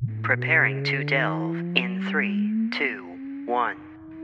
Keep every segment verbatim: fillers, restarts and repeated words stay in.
Preparing to delve in three, two, one.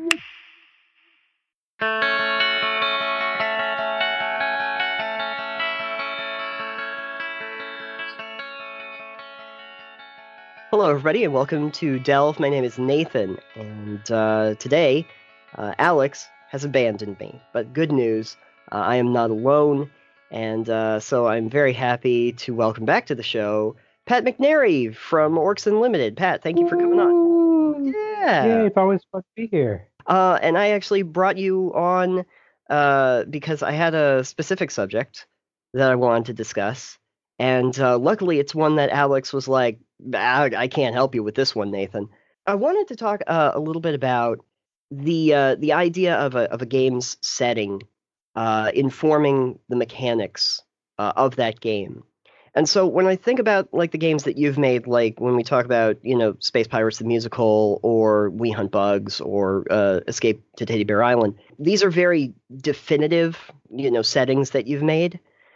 Hello, everybody, and welcome to Delve. My name is Nathan, and uh, today, uh, Alex has abandoned me. But good news, uh, I am not alone, and uh, so I'm very happy to welcome back to the show Pat McNary from Orcs Unlimited. Pat, thank you for coming on. Yeah. Yeah, it's always fun to be here. Uh, and I actually brought you on uh, because I had a specific subject that I wanted to discuss. And uh, luckily, it's one that Alex was like, I, I can't help you with this one, Nathan. I wanted to talk uh, a little bit about the uh, the idea of a of a game's setting uh, informing the mechanics uh, of that game. And so when I think about like the games that you've made, like when we talk about, you know, Space Pirates the Musical or We Hunt Bugs or uh, Escape to Teddy Bear Island, these are very definitive, you know, settings that you've made.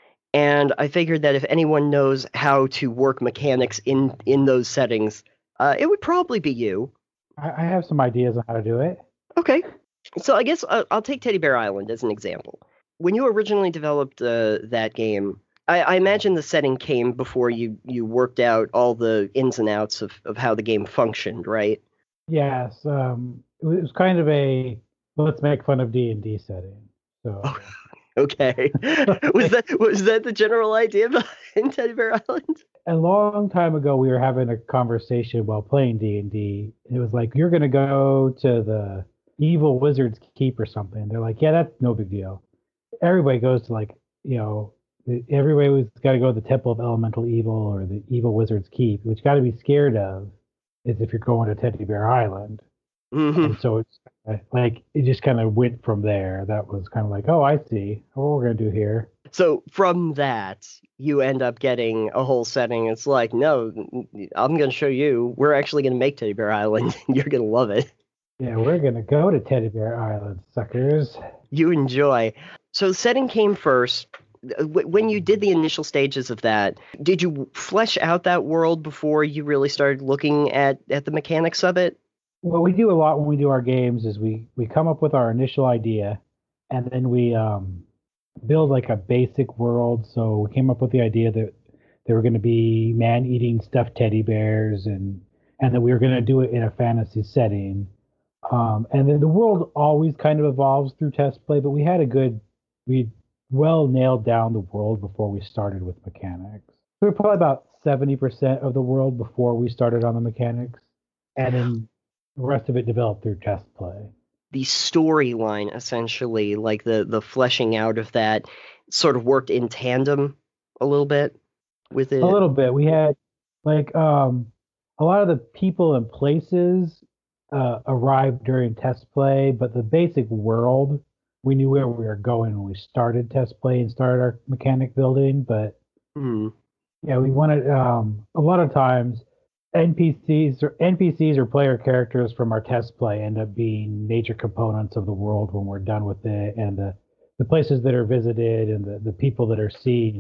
And I figured that if anyone knows how to work mechanics in in those settings, uh, it would probably be you. I, I have some ideas on how to do it. Okay. So I guess uh, I'll take Teddy Bear Island as an example. When you originally developed uh, that game, I, I imagine the setting came before you, you worked out all the ins and outs of, of how the game functioned, right? Yes, um, it was kind of a let's make fun of D and D setting. So Oh, okay. was that was that the general idea behind Teddy Bear Island? a long time ago, we were having a conversation while playing D and D. It was like you're going to go to the evil wizard's keep or something. They're like, yeah, that's no big deal. Everybody goes to like you know. Everybody's got to go to the Temple of Elemental Evil or the Evil Wizard's Keep. What you got to be scared of is if you're going to Teddy Bear Island. Mm-hmm. And so it's like it just kind of went from there. That was kind of like, oh, I see what we're gonna do here. So from that, you end up getting a whole setting. It's like, no, I'm going to show you. We're actually going to make Teddy Bear Island. You're going to love it. Yeah, we're gonna go to Teddy Bear Island, suckers. You enjoy. So the setting came first. When you did the initial stages of that, did you flesh out that world before you really started looking at, at the mechanics of it? What we do a lot when we do our games is we we come up with our initial idea, and then we um, build like a basic world. So we came up with the idea that there were going to be man-eating stuffed teddy bears, and and that we were going to do it in a fantasy setting. Um, and then the world always kind of evolves through test play, but we had a good we well nailed down the world before we started with mechanics. We were probably about seventy percent of the world before we started on the mechanics, and then the rest of it developed through test play. The storyline, essentially, like the, the fleshing out of that, sort of worked in tandem a little bit with it. A little bit. We had like um, a lot of the people and places uh, arrived during test play, but the basic world, we knew where we were going when we started test play and started our mechanic building. But Hmm. yeah, we wanted um, a lot of times N P Cs or N P Cs or player characters from our test play end up being major components of the world when we're done with it, and the the places that are visited and the, the people that are seen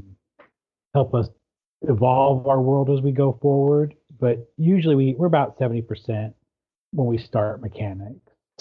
help us evolve our world as we go forward. But usually we, we're about seventy percent when we start mechanics.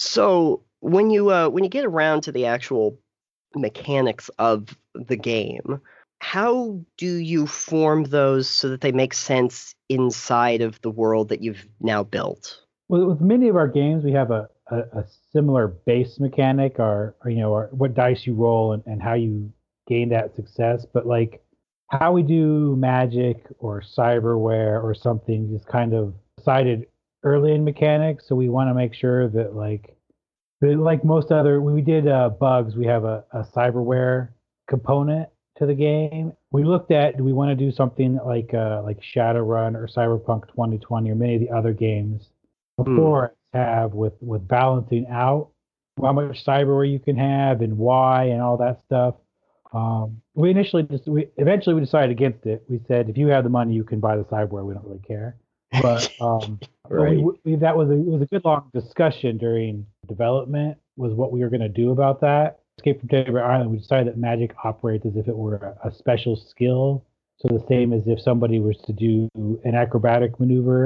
So when you uh, when you get around to the actual mechanics of the game, how do you form those so that they make sense inside of the world that you've now built? With, with many of our games, we have a, a, a similar base mechanic, or, or you know, or what dice you roll and, and how you gain that success. But like how we do magic or cyberware or something is kind of decided early in mechanics. So we want to make sure that like like most other when we did uh, bugs, we have a, a cyberware component to the game. We looked at, do we want to do something like uh, like Shadowrun or Cyberpunk twenty twenty or many of the other games before Hmm. have with with balancing out how much cyberware you can have and why and all that stuff. Um, we initially just we eventually we decided against it. We said if you have the money, you can buy the cyberware. We don't really care. But um, but Right. we, we that was a it was a good long discussion during development was what we were going to do about that. Escape from Teddy Bear Island, we decided that magic operates as if it were a, a special skill. So the same as if somebody was to do an acrobatic maneuver,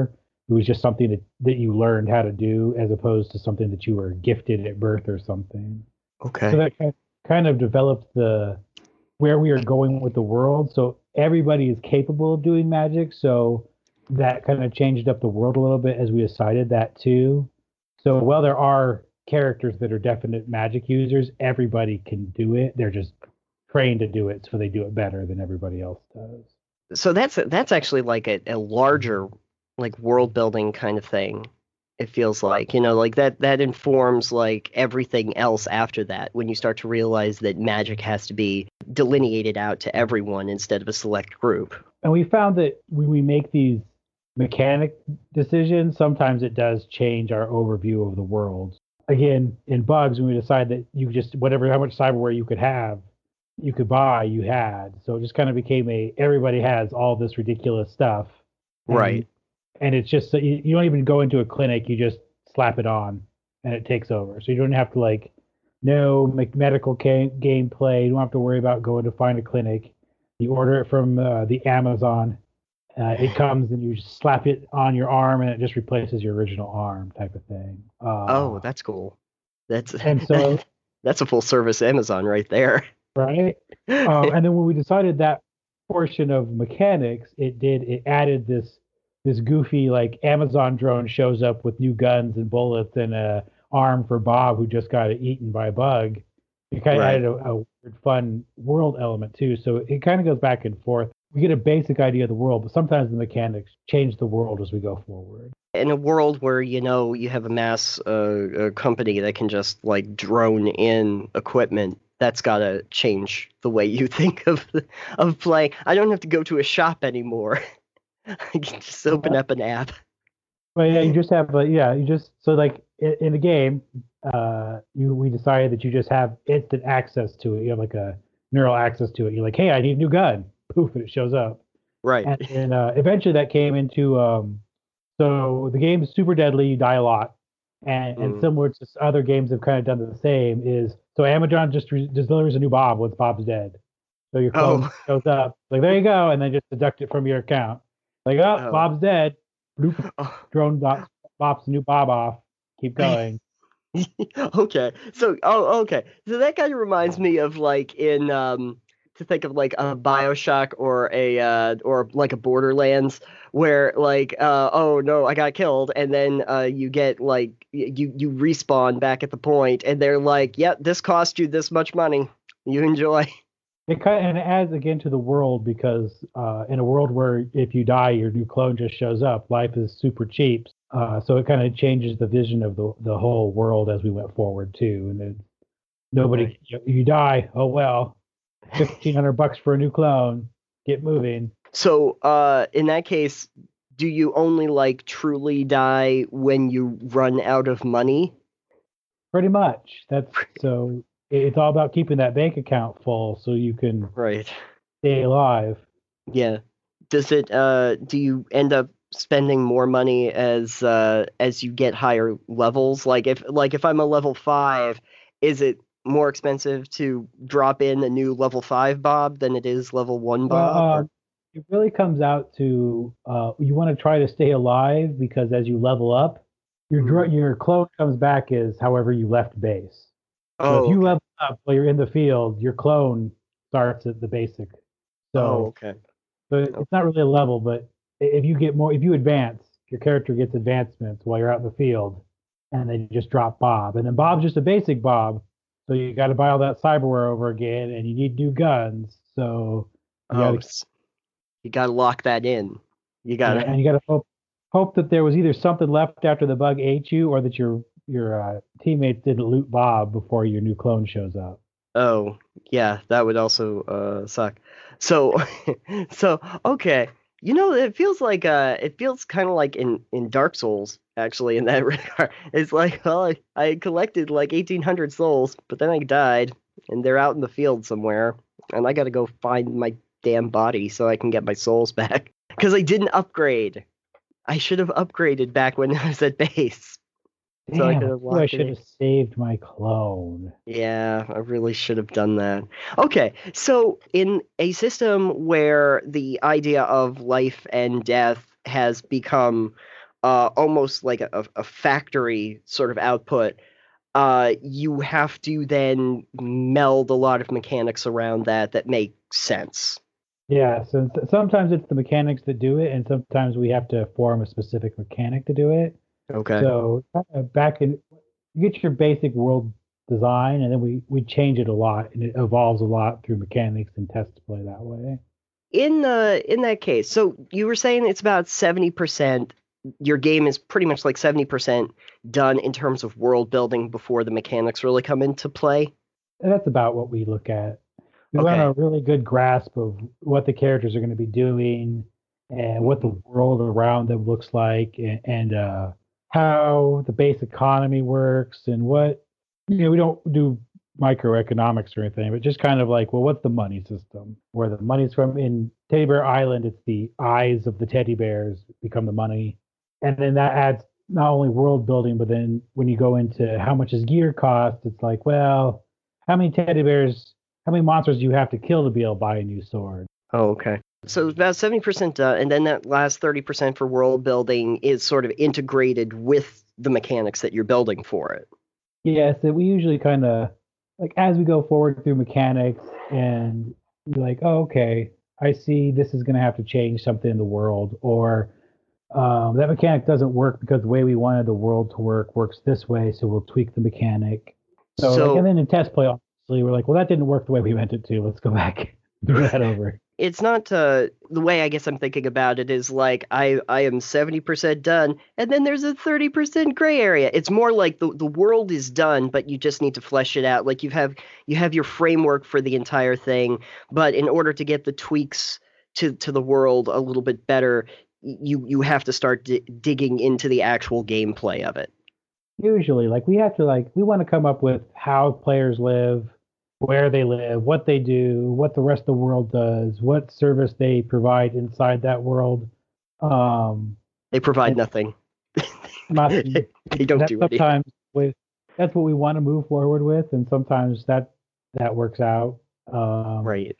It was just something that, that you learned how to do as opposed to something that you were gifted at birth or something. Okay. So that kind of developed the where we are going with the world. So everybody is capable of doing magic. So that kind of changed up the world a little bit as we decided that too. So while there are characters that are definite magic users, everybody can do it. They're just trained to do it, so they do it better than everybody else does. So that's that's actually like a, a larger like world building kind of thing. It feels like, you know, like that that informs like everything else after that when you start to realize that magic has to be delineated out to everyone instead of a select group. And we found that when we make these mechanic decisions, sometimes it does change our overview of the world. Again, in Bugs, when we decide that you just whatever how much cyberware you could have, you could buy, you had. So it just kind of became a everybody has all this ridiculous stuff. And, right. And it's just you, you don't even go into a clinic, you just slap it on and it takes over. So you don't have to like no medical ca- gameplay. You don't have to worry about going to find a clinic. You order it from uh, the Amazon. Uh, it comes and you just slap it on your arm and it just replaces your original arm type of thing. Uh, oh, that's cool. That's and so that's a full service Amazon right there. Right. um, and then when we decided that portion of mechanics, it did it added this this goofy like Amazon drone shows up with new guns and bullets and a arm for Bob who just got eaten by a bug. It kind of right. added a, a weird, fun world element too. So it kind of goes back and forth. We get a basic idea of the world, but sometimes the mechanics change the world as we go forward. In a world where, you know, you have a mass uh, a company that can just like drone in equipment, that's got to change the way you think of of play. I don't have to go to a shop anymore. I can just open up an app. Well, yeah, you just have a yeah, you just so like in, in the game, uh, you we decided that you just have instant access to it. You have like a neural access to it. You're like, hey, I need a new gun. Poof, and it shows up. Right. And, and uh, eventually that came into um, so the game is super deadly. You die a lot, and mm. and similar to other games have kind of done the same. Is so Amazon just re- just delivers a new Bob once Bob's dead. So your clone oh. shows up, like there you go, and then just deduct it from your account. Like, oh, oh. Bob's dead. Bloop, oh. Drone bops, bops new Bob off. Keep going. okay. So, oh, okay. So that kind of reminds me of like in, um, to think of like a BioShock or a, uh, or like a Borderlands where like, uh, oh no, I got killed. And then, uh, you get like, you, you respawn back at the point and they're like, yep, yeah, this cost you this much money. You enjoy. It kind of, and it adds again to the world because uh, in a world where if you die, your new clone just shows up. Life is super cheap, uh, so it kind of changes the vision of the the whole world as we went forward too. And then nobody, right. you, you die. Oh well, fifteen hundred bucks for a new clone. Get moving. So uh, in that case, do you only like truly die when you run out of money? Pretty much. That's so. It's all about keeping that bank account full so you can right. stay alive. Yeah. Does it uh do you end up spending more money as uh as you get higher levels? Like if like if I'm a level five, is it more expensive to drop in a new level five Bob than it is level one Bob? Well, uh, it really comes out to uh you want to try to stay alive because as you level up, your mm. your clone comes back as however you left base. So oh, if you okay. level up while you're in the field, your clone starts at the basic. So, oh, okay. So it's not really a level, but if you get more, if you advance, your character gets advancements while you're out in the field, and they just drop Bob. And then Bob's just a basic Bob, so you got to buy all that cyberware over again, and you need new guns. So you oh, gotta, you got to lock that in. You got to, yeah, and you got to hope hope that there was either something left after the bug ate you, or that your your uh, teammates didn't loot Bob before your new clone shows up. Oh, yeah, that would also uh, suck. So, so okay, you know, it feels like uh, it feels kind of like in, in Dark Souls, actually, in that regard. It's like, well, I, I collected like eighteen hundred souls, but then I died, and they're out in the field somewhere, and I got to go find my damn body so I can get my souls back because I didn't upgrade. I should have upgraded back when I was at base. So Damn, I, could have I should have saved my clone. Yeah, I really should have done that. Okay, so in a system where the idea of life and death has become uh, almost like a, a factory sort of output, uh, you have to then meld a lot of mechanics around that that make sense. Yeah, so s- sometimes it's the mechanics that do it, and sometimes we have to form a specific mechanic to do it. Okay. So uh, back in, you get your basic world design, and then we we change it a lot, and it evolves a lot through mechanics and test play that way. In uh in that case, so you were saying it's about seventy percent, your game is pretty much like seventy percent done in terms of world building before the mechanics really come into play. And that's about what we look at. We want Okay. a really good grasp of what the characters are going to be doing and what the Mhm. world around them looks like, and, and uh, how the base economy works, and what, you know, we don't do microeconomics or anything, but just kind of like, well, what's the money system? Where the money's from. In Teddy Bear Island, it's the eyes of the teddy bears become the money. And then that adds not only world building, but then when you go into how much does gear cost, it's like, well, how many teddy bears, how many monsters do you have to kill to be able to buy a new sword? Oh, okay. So about seventy percent done, and then that last thirty percent for world building is sort of integrated with the mechanics that you're building for it. Yeah, so we usually kind of, like, as we go forward through mechanics, and we're like, oh, okay, I see this is going to have to change something in the world, or um, that mechanic doesn't work because the way we wanted the world to work works this way, so we'll tweak the mechanic. So, like, and So then in test play, obviously, we're like, well, that didn't work the way we meant it to. Let's go back, do that over. it's not uh, the way I guess I'm thinking about it is like I I am seventy percent done, and then there's a thirty percent gray area. It's more like the the world is done, but you just need to flesh it out. Like you have you have your framework for the entire thing, but in order to get the tweaks to to the world a little bit better, you you have to start di- digging into the actual gameplay of it. Usually, like, we have to, like, we want to come up with how players live, where they live, what they do, what the rest of the world does, what service they provide inside that world. Um, They provide and nothing. nothing. They don't That do anything. sometimes with that's what we want to move forward with, and sometimes that that works out. Um, Right.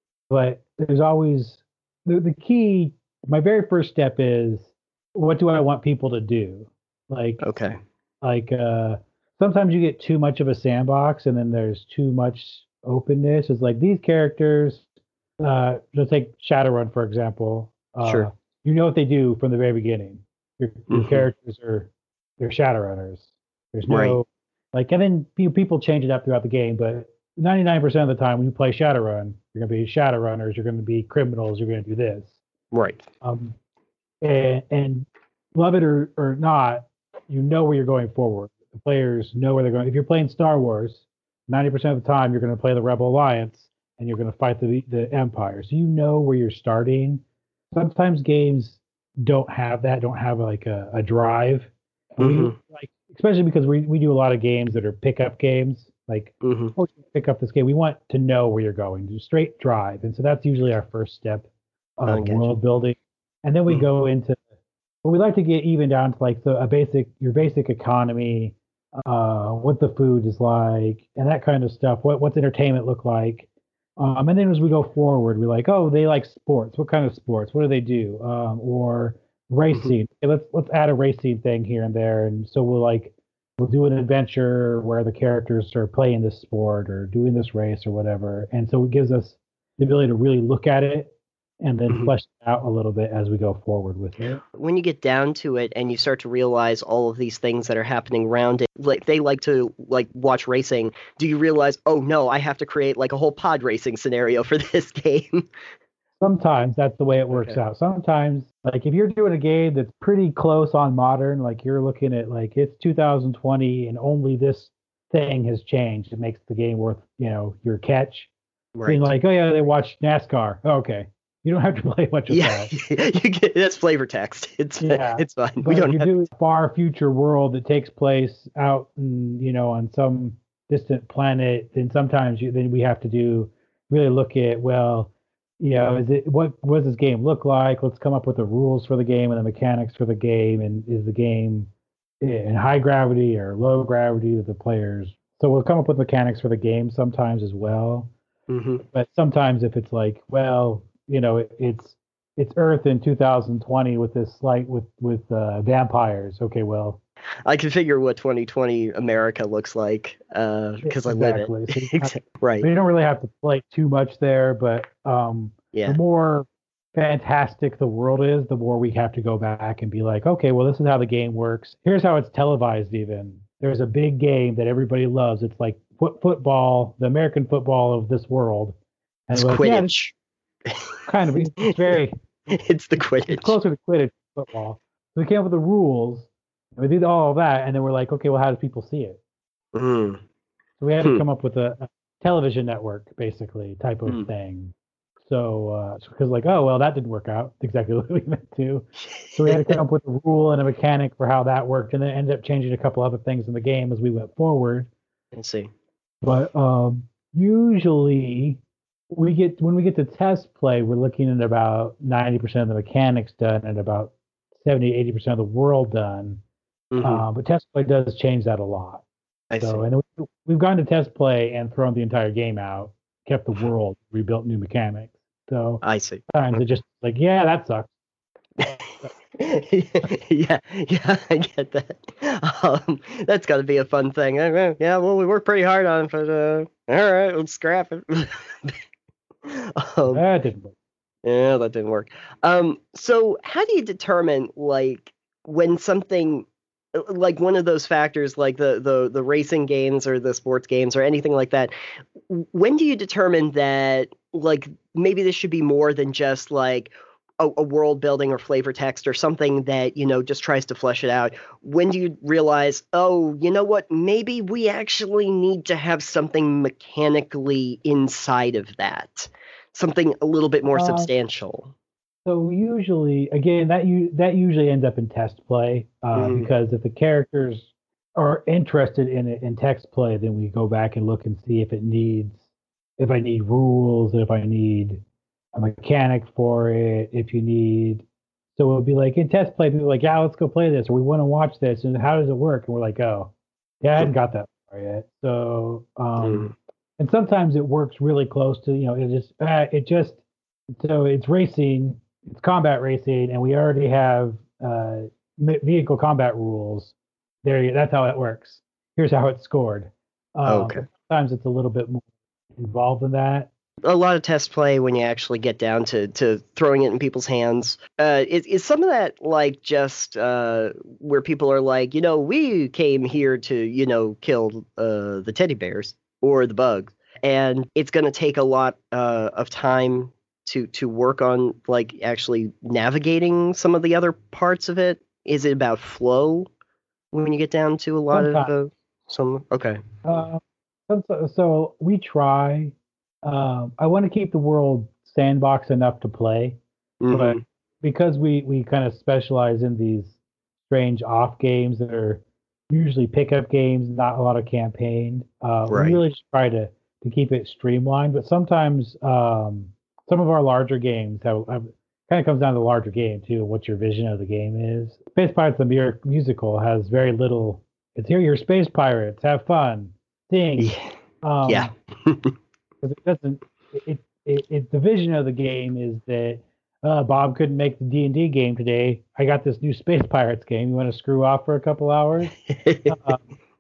but there's always the the key. My very first step is, what do I want people to do? Like, Okay. like uh sometimes you get too much of a sandbox, and then there's too much openness. It's like these characters, uh let's take Shadowrun for example. Uh Sure. you know what they do from the very beginning. Your your Hmm. characters are, they're Shadowrunners. There's Right. no, like, and then pe- people change it up throughout the game, but ninety-nine percent of the time when you play Shadowrun, you're going to be Shadowrunners, you're going to be criminals, you're going to do this. Right. um and, and love it or, or not, you know where you're going forward. The players know where they're going. If you're playing Star Wars, ninety percent of the time you're going to play the Rebel Alliance, and you're going to fight the the Empire. So you know where you're starting. Sometimes games don't have that, don't have like a, a drive. And we Hmm. like, especially because we, we do a lot of games that are pickup games. Like, Hmm. oh, pick up this game. We want to know where you're going, just straight drive. And so that's usually our first step I of get you. world building. And then we Mhm. go into, well, we like to get even down to like the a basic your basic economy, uh, what the food is like, and that kind of stuff. What what's entertainment look like? Um, and then as we go forward, we're like, oh, they like sports. What kind of sports? What do they do? Um, or Mhm. racing. Okay, let's let's add a racing thing here and there. And so we'll like we'll do an adventure where the characters are playing this sport or doing this race or whatever. And so it gives us the ability to really look at it and then Mhm. flesh it out a little bit as we go forward with it. When you get down to it and you start to realize all of these things that are happening around it, like they like to like watch racing, do you realize, oh no, I have to create like a whole pod racing scenario for this game? Sometimes that's the way it works Okay. out. Sometimes, like, if you're doing a game that's pretty close on modern, like you're looking at like it's two thousand twenty and only this thing has changed, it makes the game worth, you know, your catch. Being Right. like, oh yeah, they watch NASCAR. Oh, okay, you don't have to play much with Yeah, that. you get that's flavor text. It's Yeah, it's fine. We but if don't you're have doing a far future world that takes place out in, you know, on some distant planet, then sometimes you then we have to do really look at, well, you know, is it, what what does this game look like? Let's come up with the rules for the game and the mechanics for the game, and is the game in high gravity or low gravity that the players. So we'll come up with mechanics for the game sometimes as well. hmm But sometimes if it's like, well, you know, it, it's it's Earth in two thousand twenty with this slight with with uh, vampires. Okay, well, I can figure what twenty twenty America looks like because I live exactly. So you it. have to, Right. so you don't really have to play too much there, but um, Yeah. the more fantastic the world is, the more we have to go back and be like, okay, well, this is how the game works. Here's how it's televised. Even there's a big game that everybody loves. It's like foot football, the American football of this world. And It's we're like, yeah, it's Quidditch. kind of it's very It's the it's Quidditch. closer to Quidditch than football. So we came up with the rules. And we did all of that, and then we're like, okay, well, how do people see it? Mm. So we had Hmm. to come up with a, a television network, basically, type of Hmm. thing. So, because like, oh, well, that didn't work out exactly what we meant to. So we had to come up with a rule and a mechanic for how that worked, and then ended up changing a couple other things in the game as we went forward. Let's see. But um, usually, we get when we get to test play, we're looking at about ninety percent of the mechanics done and about seventy, eighty percent of the world done. Mhm. Uh, but test play does change that a lot. I So, see. and we- we've gone to test play and thrown the entire game out, kept the world, rebuilt new mechanics. So I see. sometimes it just like, yeah, that sucks. yeah, yeah, I get that. Um, that's got to be a fun thing. Uh, uh, Yeah, well, we worked pretty hard on it, but uh, all right, let's scrap it. um, That didn't work. yeah, that didn't work. Um, so how do you determine like when something uh, like one of those factors like the the the racing games or the sports games or anything like that, w- when do you determine that like maybe this should be more than just like a, a world building or flavor text or something that, you know, just tries to flesh it out? When do you realize, oh, you know what, maybe we actually need to have something mechanically inside of that? Something a little bit more Uh, substantial. So usually, again, that you that usually ends up in test play uh, Mhm. because if the characters are interested in it in text play, then we go back and look and see if it needs, if I need rules, if I need a mechanic for it, if you need. So it'll be like in test play, people are like, yeah, let's go play this, or we want to watch this, and how does it work? And we're like, oh, yeah, I hadn't got that far yet. So, um, Mm. and sometimes it works really close to, you know, it just, uh, it just, so it's racing, it's combat racing, and we already have uh, vehicle combat rules. There, you, that's how it works. Here's how it's scored. Um, Okay. sometimes it's a little bit more involved than that. A lot of test play when you actually get down to to throwing it in people's hands. Uh, is is some of that like just uh, where people are like, you know, we came here to, you know, kill uh, the teddy bears or the bugs, and it's going to take a lot uh, of time to to work on like actually navigating some of the other parts of it. Is it about flow when you get down to a lot of Sometimes, uh, some? Okay. uh, so, so we try. Um, I want to keep the world sandbox enough to play, but Mm-hmm. because we we kind of specialize in these strange off games that are usually pickup games, not a lot of campaign. Uh, we Right. really just try to to keep it streamlined. But sometimes um, some of our larger games have, have kind of comes down to the larger game too, what your vision of the game is. Space Pirates the Mu- musical has very little. It's here, you're space pirates, have fun, sing. Yeah. Yeah. Um, because it doesn't. It, it, it the vision of the game is that uh, Bob couldn't make the D and D game today. I got this new Space Pirates game. You want to screw off for a couple hours? Uh,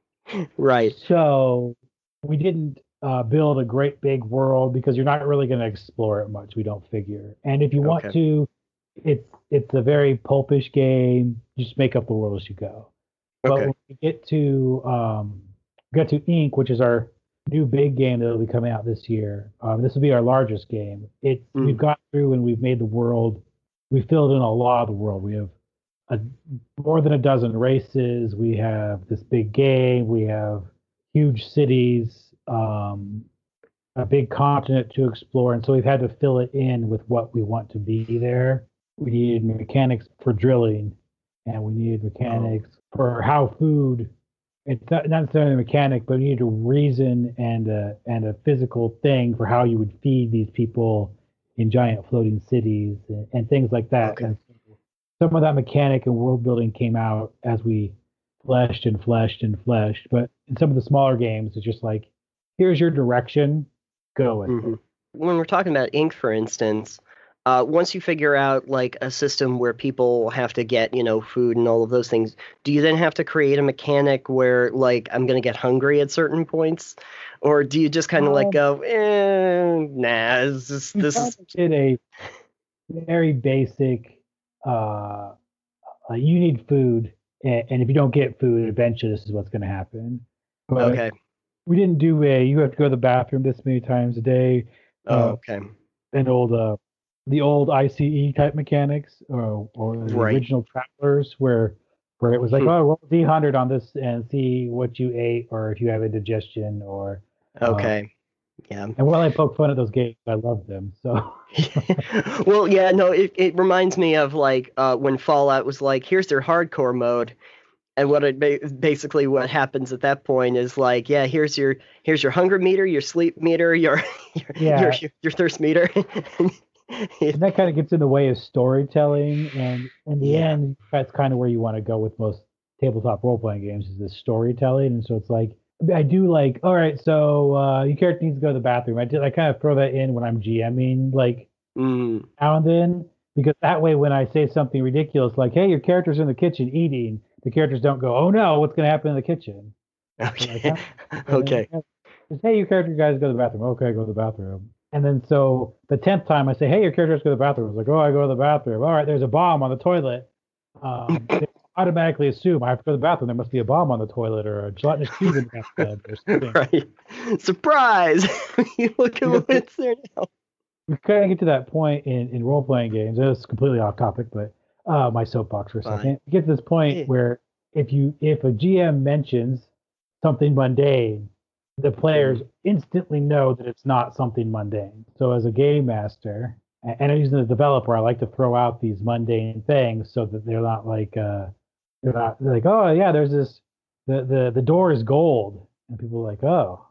Right. so we didn't uh, build a great big world because you're not really going to explore it much. We don't figure. And if you want Okay. to, it's it's a very pulpish game. You just make up the world as you go. But Okay. when we get to um, get to Ink, which is our new big game that will be coming out this year, um, this will be our largest game. It's we've Mm. got through and we've made the world. We filled in a lot of the world. We have a, more than a dozen races. We have this big game. We have huge cities, um, a big continent to explore, and so we've had to fill it in with what we want to be there. We needed mechanics for drilling, and we needed Oh. mechanics for how food. It's not, not necessarily a mechanic, but you need a reason and a and a physical thing for how you would feed these people in giant floating cities and, and things like that. Okay. And some of that mechanic and world building came out as we fleshed and fleshed and fleshed. But in some of the smaller games, it's just like, here's your direction, go with hmm it. When we're talking about ink, for instance, uh, once you figure out like a system where people have to get, you know, food and all of those things, do you then have to create a mechanic where like I'm gonna get hungry at certain points, or do you just kind of like Um, go, eh, nah, this is we this kind is of did a very basic. Uh, uh, you need food, and, and if you don't get food, eventually this is what's going to happen. But okay? we didn't do a. You have to go to the bathroom this many times a day. Oh, Uh, okay, an old uh, the old I C E type mechanics, or or the right. original Travelers, where where it was like, Hmm. oh, roll D one hundred on this and see what you ate, or if you have indigestion, or uh, Okay, yeah. and while I poke fun at those games, I love them. So Well, yeah, no, it, it reminds me of like uh, when Fallout was like, here's their hardcore mode, and what it ba- basically what happens at that point is like, yeah, here's your here's your hunger meter, your sleep meter, your your yeah, your, your thirst meter. and that kind of gets in the way of storytelling. And in the Yeah. end, that's kind of where you want to go with most tabletop role playing games is the storytelling. And so it's like I do like, all right, so uh, your character needs to go to the bathroom. I did I kind of throw that in when I'm GMing, like Mm, now and then, because that way when I say something ridiculous like, "Hey, your character's in the kitchen eating," the characters don't go, "Oh no, what's going to happen in the kitchen?" They're like, okay. "Huh?" And then Okay. just, "Hey, your character guys go to the bathroom." Okay, go to the bathroom. And then so the tenth time I say, "Hey, your character has to go to the bathroom." It's like, "Oh, I go to the bathroom." All right, there's a bomb on the toilet. Um, they automatically assume I have to go to the bathroom. There must be a bomb on the toilet or a gelatinous cube in the bathtub or something. Right. Surprise! You look at Because what's there now. we kind of get to that point in, in role playing games. It's completely off topic, but uh, my soapbox for a Fine. second. We get to this point Yeah. where if you if a G M mentions something mundane, the players Mm, instantly know that it's not something mundane. So as a game master, a- and I'm using the developer, I like to throw out these mundane things so that they're not like uh, they're not they're like, oh yeah, there's this the the the door is gold, and people are like, oh,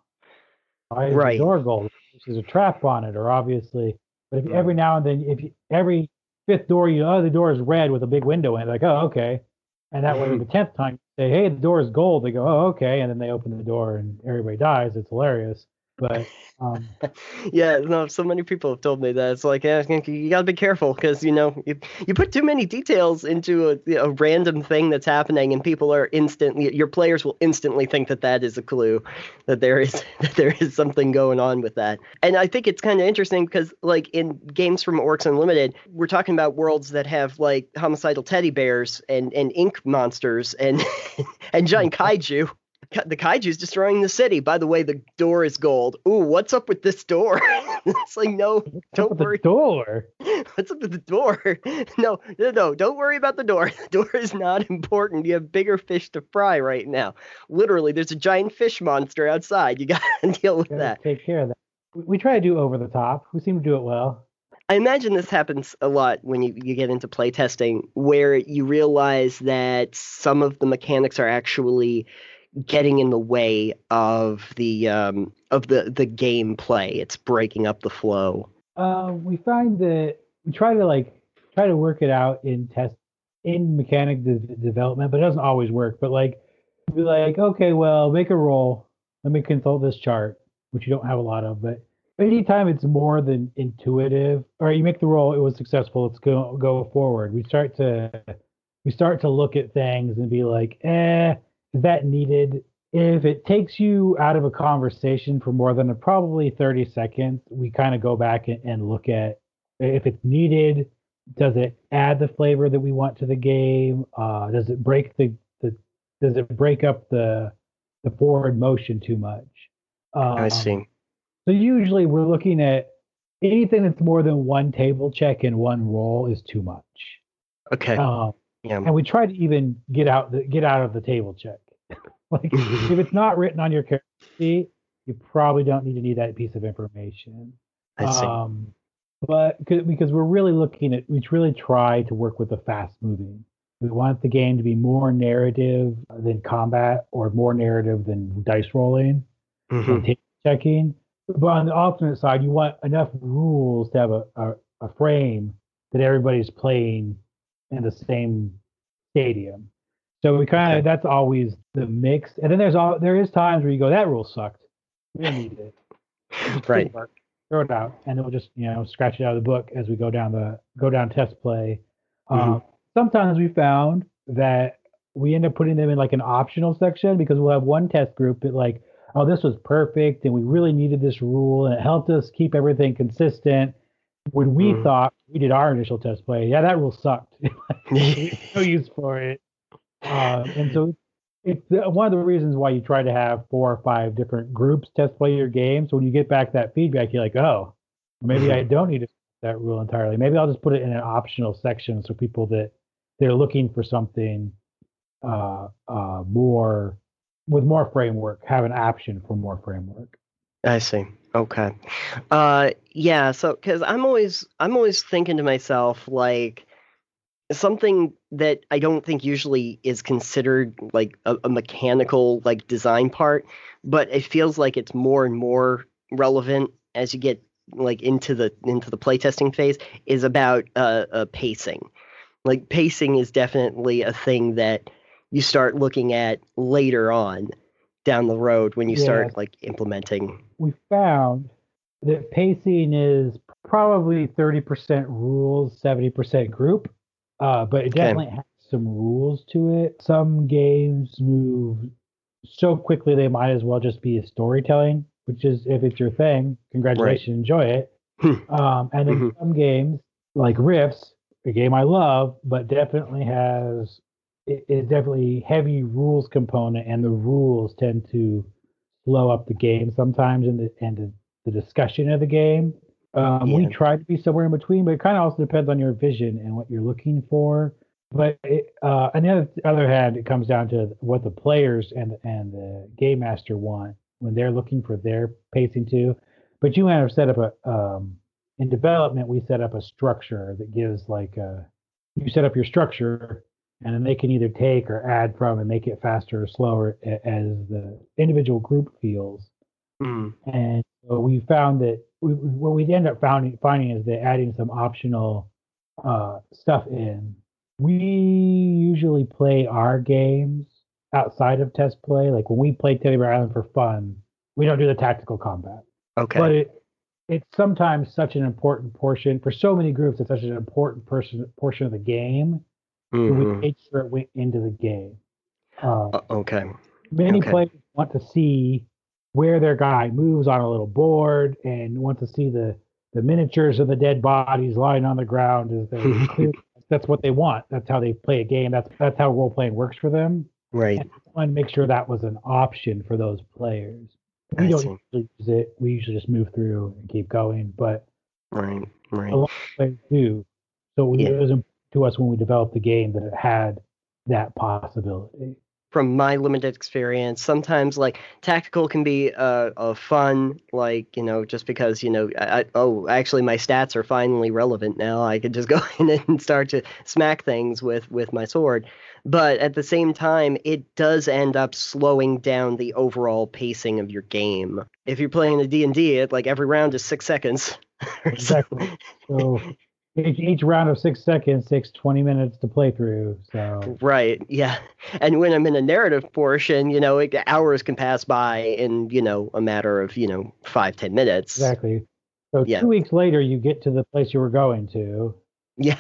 why is the right. door gold? There's a trap on it, or obviously. But if every Right. now and then, if you, every fifth door, you oh the door is red with a big window in it, like oh okay, and that way the tenth time you say hey the door is gold, they go oh okay, and then they open the door and everybody dies. It's hilarious. But um, Yeah, no, so many people have told me that. It's like, yeah, you gotta be careful because you know you, you put too many details into a, a random thing that's happening, and people are instantly your players will instantly think that that is a clue that there is that there is something going on with that. And I think it's kind of interesting because like in games from Orcs Unlimited, we're talking about worlds that have like homicidal teddy bears and and ink monsters and and giant kaiju. The kaiju's destroying the city. By the way, the door is gold. Ooh, what's up with this door? It's like, no, what's up don't with the worry. door? What's up with the door? No, no, no, don't worry about the door. The door is not important. You have bigger fish to fry right now. Literally, there's a giant fish monster outside. You gotta deal with Got to that. take care of that. We, we try to do over the top. We seem to do it well. I imagine this happens a lot when you, you get into playtesting, where you realize that some of the mechanics are actually getting in the way of the um of the the gameplay. It's breaking up the flow. Uh, we find that we try to like try to work it out in test in mechanic de- development, but it doesn't always work. But like be like, okay, well, make a roll. Let me consult this chart, which you don't have a lot of, but anytime it's more than intuitive, all right, you make the roll, it was successful, let's go go forward. We start to we start to look at things and be like, eh, is that needed? If it takes you out of a conversation for more than a, probably thirty seconds, we kind of go back and, and look at if it's needed. Does it add the flavor that we want to the game? Uh, does it break the, the does it break up the the forward motion too much? I Um, see. so usually we're looking at anything that's more than one table check and one roll is too much. Okay. Um, Yeah. and we try to even get out the, get out of the table check. Like if it's not written on your character sheet, you probably don't need to need that piece of information. I see. Um, but because we're really looking at, we really try to work with the fast moving. We want the game to be more narrative than combat, or more narrative than dice rolling and Hmm. table checking. But on the alternate side, you want enough rules to have a, a, a frame that everybody's playing in the same stadium. So we kind Okay. of that's always the mix. And then there's all there is times where you go, that rule sucked. We don't need it. It just Right. didn't work. throw it out, and then we'll just you know scratch it out of the book as we go down the go down test play. Mhm. Um, sometimes we found that we end up putting them in like an optional section because we'll have one test group that like, oh, this was perfect, and we really needed this rule, and it helped us keep everything consistent. When we Mhm. thought we did our initial test play, yeah, that rule sucked. No use for it. Um, and so it's the, one of the reasons why you try to have four or five different groups test play your game. So when you get back that feedback, you're like, oh, maybe I don't need to that rule entirely. Maybe I'll just put it in an optional section so people that they're looking for something uh, uh, more with more framework have an option for more framework. I see. Okay. Uh, yeah. So, because I'm always I'm always thinking to myself like something that I don't think usually is considered like a, a mechanical like design part, but it feels like it's more and more relevant as you get like into the into the playtesting phase is about uh, uh pacing. Like pacing is definitely a thing that you start looking at later on down the road when you Yeah, start like implementing. we found that pacing is probably thirty percent rules, seventy percent group, uh, but it Okay. definitely has some rules to it. Some games move so quickly they might as well just be a storytelling, which is if it's your thing, Right. congratulations, enjoy it. Um, and then Hmm. some games like Rifts, a game I love, but definitely has it is definitely heavy rules component, and the rules tend to slow up the game sometimes in the and the, the discussion of the game. Um, we Yeah. try to be somewhere in between, but it kind of also depends on your vision and what you're looking for. But it, uh, on the other, other hand, it comes down to what the players and and the game master want when they're looking for their pacing too. But you kind of set up a um, in development, we set up a structure that gives like a, you set up your structure, and then they can either take or add from and make it faster or slower a- as the individual group feels. Mm. And so we found that we, what we end up finding, finding is that adding some optional uh, stuff in. We usually play our games outside of test play. Like when we play Teddy Bear Island for fun, we don't do the tactical combat. But Okay. it it's sometimes such an important portion for so many groups. It's such an important person portion of the game. So we Hmm. made sure it went into the game. Uh, Uh, okay. Many Okay. players want to see where their guy moves on a little board and want to see the the miniatures of the dead bodies lying on the ground as they clear. That's what they want. That's how they play a game. That's that's how role playing works for them. Right. And I wanted to make sure that was an option for those players. We I don't see. usually use it. We usually just move through and keep going, but Right. a Right. lot of players do. So we, Yeah. it was important to us when we developed the game that it had that possibility. From my limited experience, sometimes like tactical can be uh, a fun, like you know, just because you know, I, I, oh, actually my stats are finally relevant now. I could just go in and start to smack things with with my sword. But at the same time, it does end up slowing down the overall pacing of your game. If you're playing a D and D, it like every round is six seconds. So, Exactly. So each, each round of six seconds takes twenty minutes to play through. So right, yeah. And when I'm in a narrative portion, you know, it, hours can pass by in, you know, a matter of, you know, five, ten minutes. exactly. So Yeah. two weeks later, you get to the place you were going to. Yeah.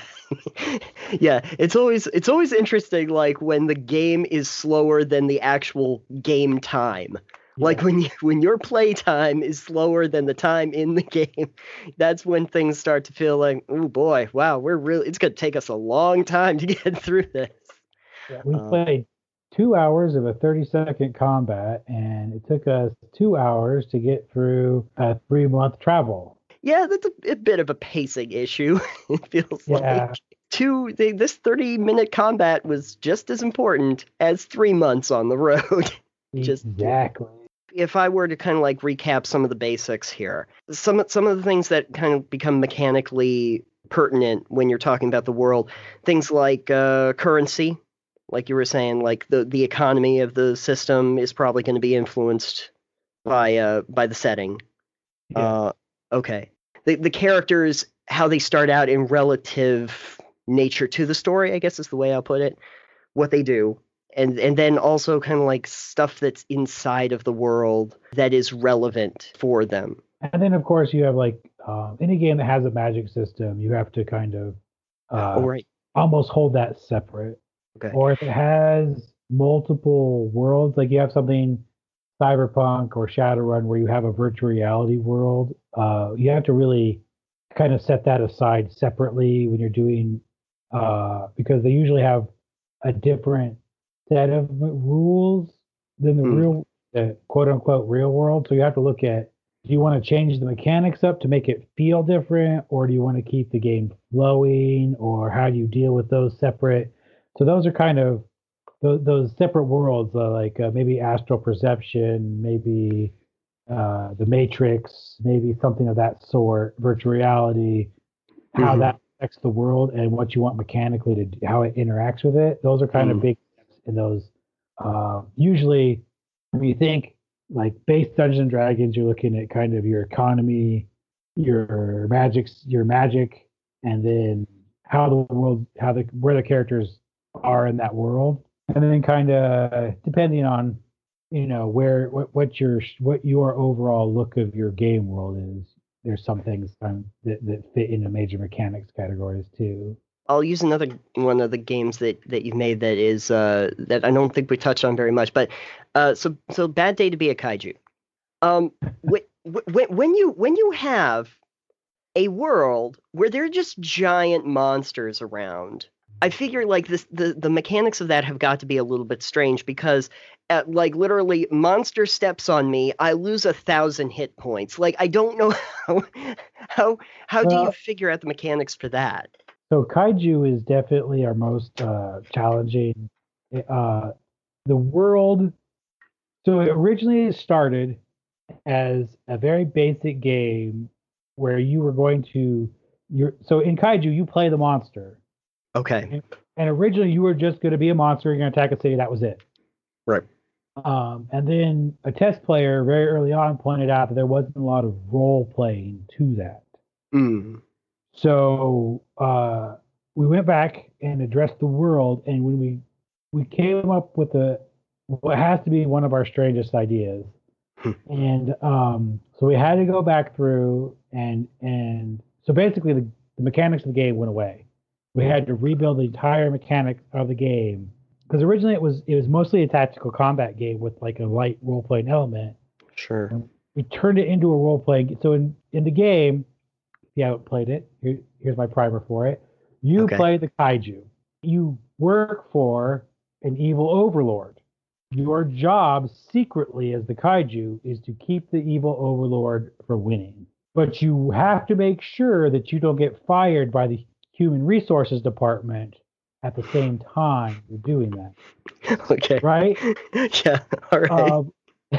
Yeah. It's always it's always interesting like when the game is slower than the actual game time. Like Yeah. when you, when your play time is slower than the time in the game, that's when things start to feel like, oh boy, wow, we're really it's gonna take us a long time to get through this. Yeah. We Um, played two hours of a thirty second combat, and it took us two hours to get through a three month travel. Yeah, that's a, a bit of a pacing issue. It feels Yeah. like two. They, this thirty minute combat was just as important as three months on the road. Just Exactly. if I were to kind of like recap some of the basics here, some some of the things that kind of become mechanically pertinent when you're talking about the world, things like uh, currency, like you were saying, like the the economy of the system is probably going to be influenced by uh by the setting. Yeah. Uh, okay. The the characters, how they start out in relative nature to the story, I guess is the way I'll put it. What they do, and and then also kind of like stuff that's inside of the world that is relevant for them. And then, of course, you have like um, any game that has a magic system, you have to kind of Oh, uh, right. almost hold that separate. Okay. Or if it has multiple worlds, like you have something Cyberpunk or Shadowrun where you have a virtual reality world, uh, you have to really kind of set that aside separately when you're doing, uh, because they usually have a different set of rules than the Hmm. real, the quote unquote real world. So you have to look at, do you want to change the mechanics up to make it feel different, or do you want to keep the game flowing, or how do you deal with those separate? So those are kind of those, those separate worlds, uh, like uh, maybe astral perception, maybe uh, the Matrix, maybe something of that sort, virtual reality, how Hmm. that affects the world and what you want mechanically to do, how it interacts with it. Those are kind of Hmm. big steps in those. Uh, usually, when you think like base Dungeons and Dragons, you're looking at kind of your economy, your magics, your magic, and then how the world, how the where the characters are in that world, and then kind of depending on you know where what what your what your overall look of your game world is. There's some things um, that that fit into major mechanics categories too. I'll use another one of the games that that you've made that is uh that I don't think we touched on very much, but uh so so Bad Day to Be a Kaiju. Um, when when when you when you have a world where there are just giant monsters around, I figure like this the the mechanics of that have got to be a little bit strange because at, like literally monster steps on me, I lose a thousand hit points. Like I don't know how how how do you Well, figure out the mechanics for that? so kaiju is definitely our most uh, challenging. Uh, the world. So it originally started as a very basic game where you were going to you're so in kaiju you play the monster. Okay. And, and originally you were just going to be a monster, you're going to attack a city, that was it. Right. Um, and then a test player very early on pointed out that there wasn't a lot of role playing to that. Mm. So uh, we went back and addressed the world, and when we we came up with a what has to be one of our strangest ideas, and um, so we had to go back through and and so basically the, the mechanics of the game went away. We had to rebuild the entire mechanics of the game because originally it was it was mostly a tactical combat game with like a light role playing element. Sure. We turned it into a role playing. So in in the game, if you haven't played it, here, here's my primer for it. You Okay. play the kaiju. You work for an evil overlord. Your job secretly as the kaiju is to keep the evil overlord from winning. But you have to make sure that you don't get fired by the human resources department at the same time you're doing that. Okay. Right? Yeah. All right. Uh,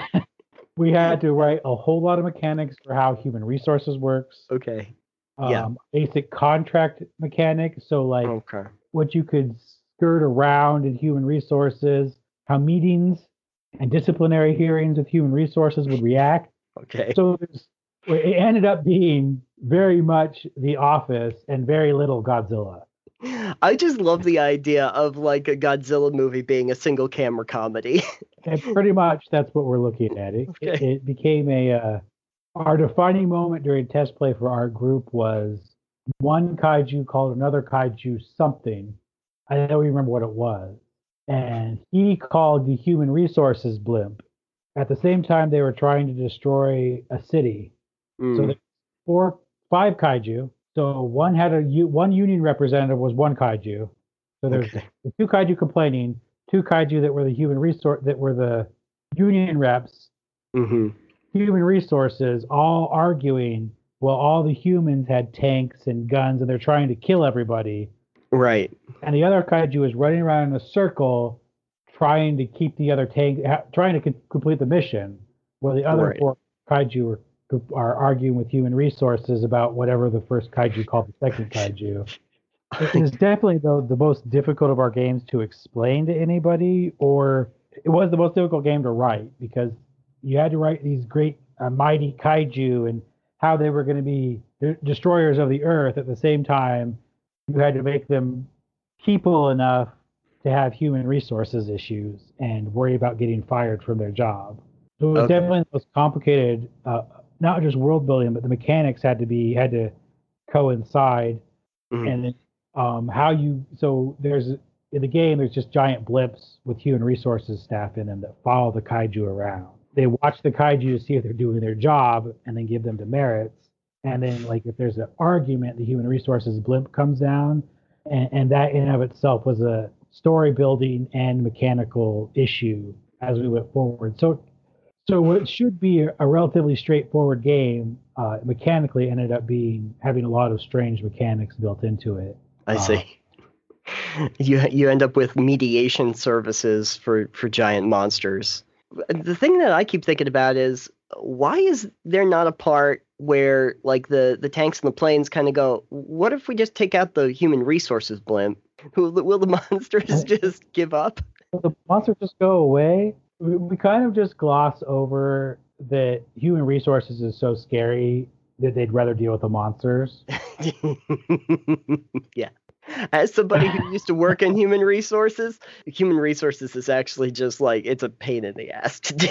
we had to write a whole lot of mechanics for how human resources works, Okay. Yeah. um, basic contract mechanics. So, like Okay. what you could skirt around in human resources, how meetings and disciplinary hearings with human resources would react. Okay. So there's, it ended up being very much The Office and very little Godzilla. I just love the idea of like a Godzilla movie being a single camera comedy. And pretty much that's what we're looking at. It, it, Okay. it became a, uh, our defining moment during test play for our group was one kaiju called another kaiju something. I don't remember what it was. And he called the human resources blimp. At the same time, they were trying to destroy a city. So Mm. there's four, five kaiju. So one had a one union representative was one kaiju. So there's Okay. the two kaiju complaining, two kaiju that were the human resource that were the union reps, Mm-hmm. human resources, all arguing. Well, all the humans had tanks and guns, and they're trying to kill everybody. Right. And the other kaiju is running around in a circle, trying to keep the other tank, trying to c- complete the mission. While the other Right. four kaiju are, are arguing with human resources about whatever the first kaiju called the second kaiju. It is definitely though the most difficult of our games to explain to anybody, or it was the most difficult game to write because you had to write these great uh, mighty kaiju and how they were going to be de- destroyers of the earth. At the same time, you had to make them people enough to have human resources issues and worry about getting fired from their job. So it was Okay. definitely the most complicated uh, not just world building, but the mechanics had to be had to coincide. Mhm. And then um, how you so there's in the game there's just giant blips with human resources staff in them that follow the kaiju around. They watch the kaiju to see if they're doing their job and then give them demerits. And then like if there's an argument, the human resources blimp comes down, and, and that in and of itself was a story building and mechanical issue as we went forward. So so what should be a, a relatively straightforward game uh, mechanically ended up being having a lot of strange mechanics built into it. I Uh, see. You you end up with mediation services for for giant monsters. The thing that I keep thinking about is why is there not a part where like the the tanks and the planes kind of go, what if we just take out the human resources blimp? Will, the- will the monsters just give up? the monsters just go away. We, we kind of just gloss over that human resources is so scary that they'd rather deal with the monsters. Yeah. As somebody who used to work in human resources, human resources is actually just like it's a pain in the ass to do.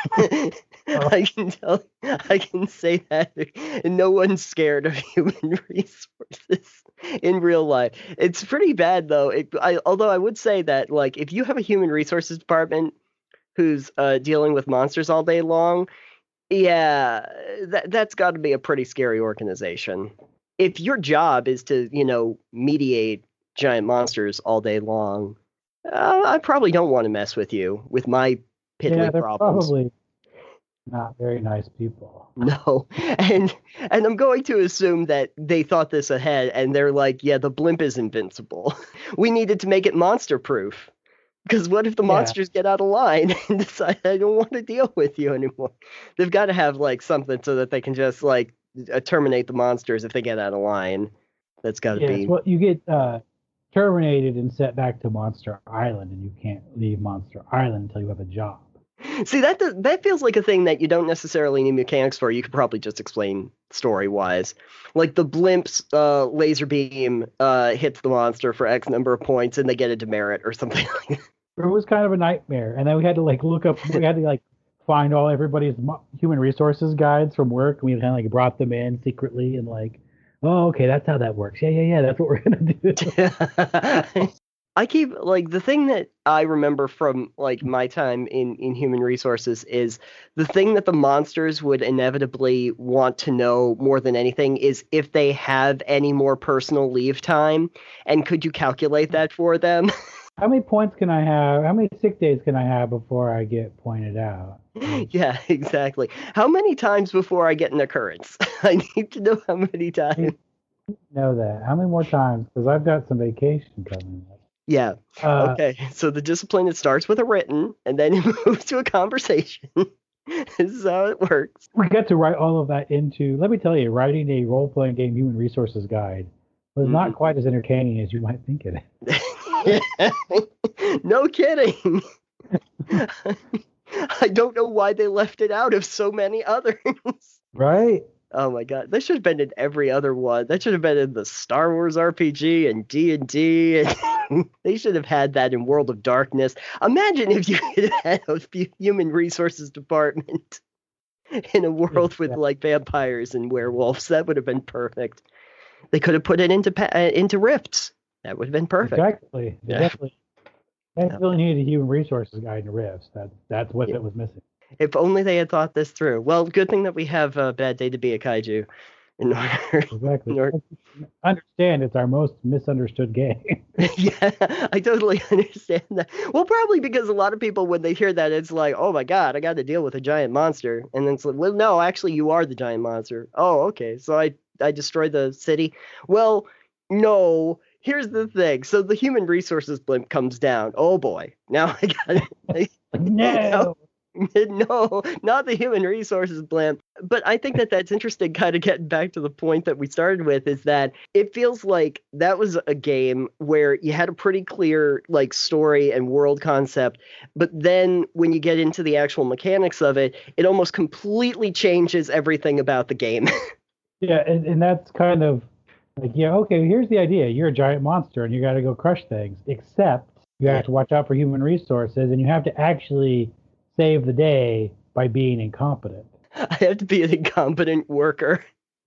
I can tell, I can say that, and no one's scared of human resources in real life. It's pretty bad though. It, I, although I would say that like if you have a human resources department who's uh, dealing with monsters all day long, yeah, that that's got to be a pretty scary organization. If your job is to, you know, mediate giant monsters all day long, uh, I probably don't want to mess with you with my piddly Yeah, they're problems. probably not very nice people. No, and and I'm going to assume that they thought this ahead, and they're like, yeah, the blimp is invincible. We needed to make it monster proof. Because what if the Yeah. monsters get out of line and decide I don't want to deal with you anymore? They've got to have like something so that they can just like uh, terminate the monsters if they get out of line. That's got to Yes, be. well, you get uh, terminated and sent back to Monster Island, and you can't leave Monster Island until you have a job. See, that does, that feels like a thing that you don't necessarily need mechanics for. You could probably just explain story wise. Like the blimp's uh, laser beam uh, hits the monster for X number of points, and they get a demerit or something like that. It was kind of a nightmare, and then we had to like look up. We had to like find all everybody's mo- human resources guides from work. And we kind of like brought them in secretly, and like, oh, okay, that's how that works. Yeah, yeah, yeah, that's what we're gonna do. I keep like the thing that I remember from like my time in in human resources is the thing that the monsters would inevitably want to know more than anything is if they have any more personal leave time, and could you calculate that for them? How many points can I have? How many sick days can I have before I get pointed out? Yeah, exactly. How many times before I get an occurrence? I need to know how many times. Know that. How many more times? Because I've got some vacation coming up. Yeah. Uh, Okay. So the discipline, it starts with a written and then it moves to a conversation. This is how it works. we got to write all of that into. Let me tell you, writing a role-playing game human resources guide was Mhm. not quite as entertaining as you might think it is. No kidding. I don't know why they left it out of so many others. Right? Oh my god, that should have been in every other one. That should have been in the Star Wars R P G and D and D. They should have had that in World of Darkness. Imagine if you could have had a human resources department in a world with Yeah. like vampires and werewolves. That would have been perfect. They could have put it into pa- uh, into Rifts. That would have been perfect. Exactly. They Yeah. definitely, definitely needed a human resources guide in Rifts. That, that's what Yeah. it was missing. If only they had thought this through. Well, good thing that we have a Bad Day to Be a Kaiju in order. Exactly. in order- Understand it's our most misunderstood game. Yeah, I totally understand that. Well, probably because a lot of people, when they hear that, it's like, oh my god, I got to deal with a giant monster. And then it's like, well, no, actually, you are the giant monster. Oh, okay. So I, I destroyed the city. Well, no. Here's the thing. So the human resources blimp comes down. Oh boy. Now I got it. No. No, not the human resources blimp. But I think that that's interesting, kind of getting back to the point that we started with, is that it feels like that was a game where you had a pretty clear like story and world concept, but then when you get into the actual mechanics of it, it almost completely changes everything about the game. Yeah, and, and that's kind of like, yeah, okay, here's the idea. You're a giant monster and you got to go crush things, except you have Yeah. to watch out for human resources and you have to actually save the day by being incompetent. I have to be an incompetent worker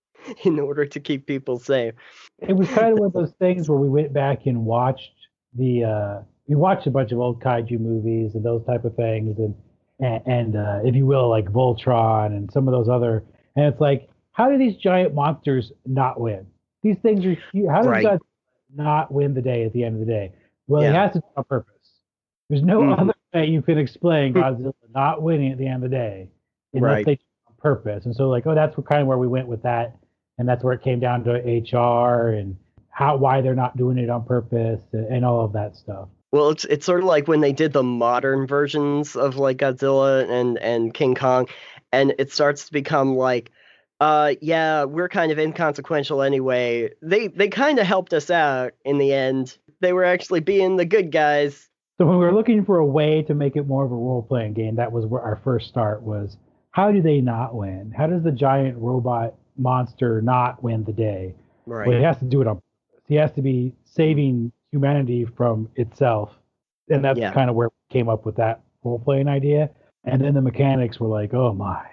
in order to keep people safe. It was kind of one of those things where we went back and watched the uh, we watched a bunch of old kaiju movies and those type of things, and and, and uh, if you will, like Voltron and some of those other. And it's like, how do these giant monsters not win? These things are huge. How does Right. God not win the day at the end of the day? Well, he Yeah. has to do it on purpose. There's no Mhm. other way you can explain Godzilla not winning at the end of the day unless Right. they do it on purpose. And so, like, oh, that's what, kind of where we went with that, and that's where it came down to H R and how why they're not doing it on purpose and, and all of that stuff. Well, it's it's sort of like when they did the modern versions of like Godzilla and and King Kong, and it starts to become like, uh, yeah, we're kind of inconsequential anyway. They they kind of helped us out in the end. They were actually being the good guys. So when we were looking for a way to make it more of a role-playing game, that was where our first start was. How do they not win? How does the giant robot monster not win the day? Right. Well, he has to do it on purpose. He has to be saving humanity from itself. And that's Yeah. kind of where we came up with that role-playing idea. And then the mechanics were like, oh my.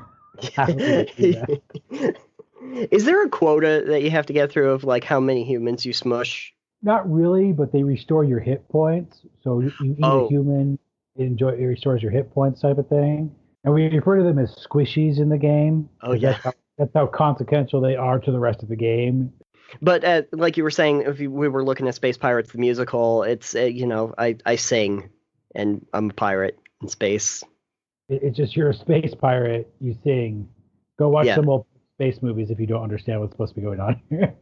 How do we do that? Is there a quota that you have to get through of like how many humans you smush? Not really, but they restore your hit points. So you, you eat Oh. a human, it, enjoy, it restores your hit points type of thing. And we refer to them as squishies in the game. Oh, 'cause yeah. That's how, that's how consequential they are to the rest of the game. But uh, like you were saying, if you, we were looking at Space Pirates the musical, it's uh, you know I I sing, and I'm a pirate in space. It, it's just you're a space pirate, you sing. Go watch Yeah. some old space movies if you don't understand what's supposed to be going on here.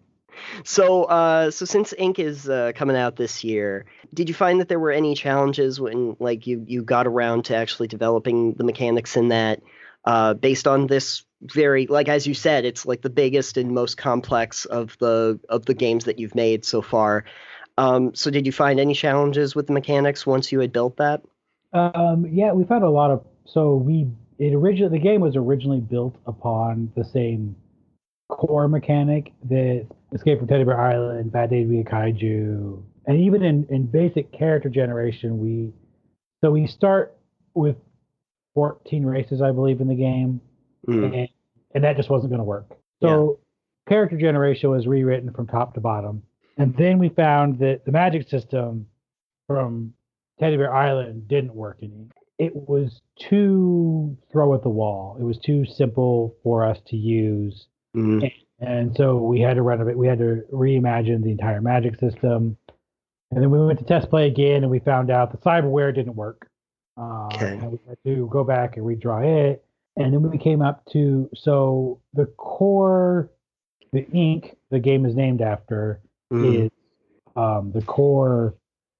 So uh, so since Ink is uh, coming out this year, did you find that there were any challenges when like you you got around to actually developing the mechanics in that, uh, based on this very, like as you said, it's like the biggest and most complex of the of the games that you've made so far. Um, so did you find any challenges with the mechanics once you had built that? Um, yeah, we've had a lot of. So we it originally the game was originally built upon the same core mechanic that Escape from Teddy Bear Island, Bad Day to Be a Kaiju, and even in in basic character generation, we so we start with fourteen races, I believe, in the game, Mm. and and that just wasn't going to work. So character generation was rewritten from top to bottom, and then we found that the magic system from Teddy Bear Island didn't work any. It was too throw at the wall. It was too simple for us to use, Mm. and so we had to renovate. We had to reimagine the entire magic system, and then we went to test play again, and we found out the cyberware didn't work. Uh, Okay. And we had to go back and redraw it, and then we came up to so the core, the ink the game is named after Mm. is um, the core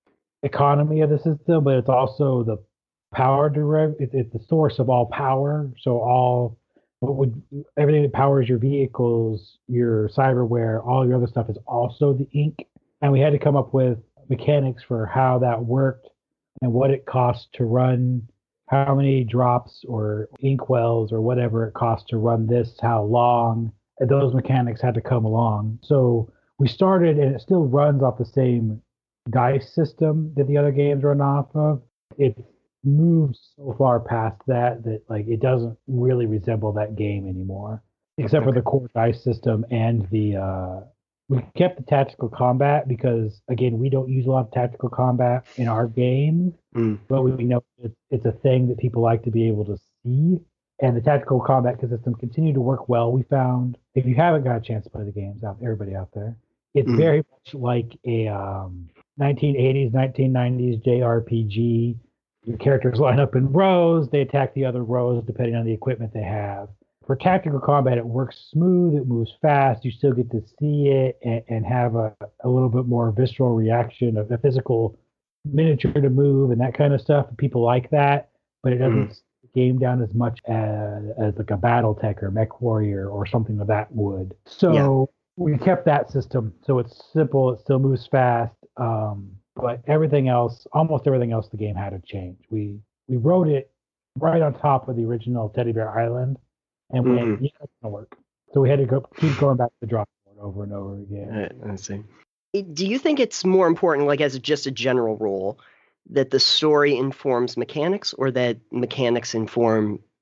economy of the system, but it's also the power deriv. It's, it's the source of all power. So all what would everything that powers your vehicles, your cyberware, all your other stuff is also the ink. And we had to come up with mechanics for how that worked and what it costs to run, how many drops or ink wells or whatever it costs to run this, how long. And those mechanics had to come along. So we started, and it still runs off the same dice system that the other games run off of. It's moved so far past that that like it doesn't really resemble that game anymore, except for Okay. the core dice system and the. Uh, we kept the tactical combat because again we don't use a lot of tactical combat in our game, Mm. but we know it's, it's a thing that people like to be able to see. And the tactical combat system continued to work well. We found if you haven't got a chance to play the games, out everybody out there, it's Mm. very much like a um, nineteen eighties, nineteen nineties J R P G. Your characters line up in rows. They attack the other rows depending on the equipment they have. For tactical combat, it works smooth. It moves fast. You still get to see it and, and have a, a little bit more visceral reaction of a physical miniature to move and that kind of stuff. People like that, but it doesn't Mm. game down as much as, as like a BattleTech or Mech Warrior or something of that would. So we kept that system. So it's simple. It still moves fast. Um, but everything else, almost everything else, the game had to change. We we wrote it right on top of the original Teddy Bear Island, and we Mhm. went, yeah, it's gonna work. So we had to go keep going back to the drawing board over and over again. Right, I see. It- Do you think it's more important, like as just a general rule, that the story informs mechanics, or that mechanics inform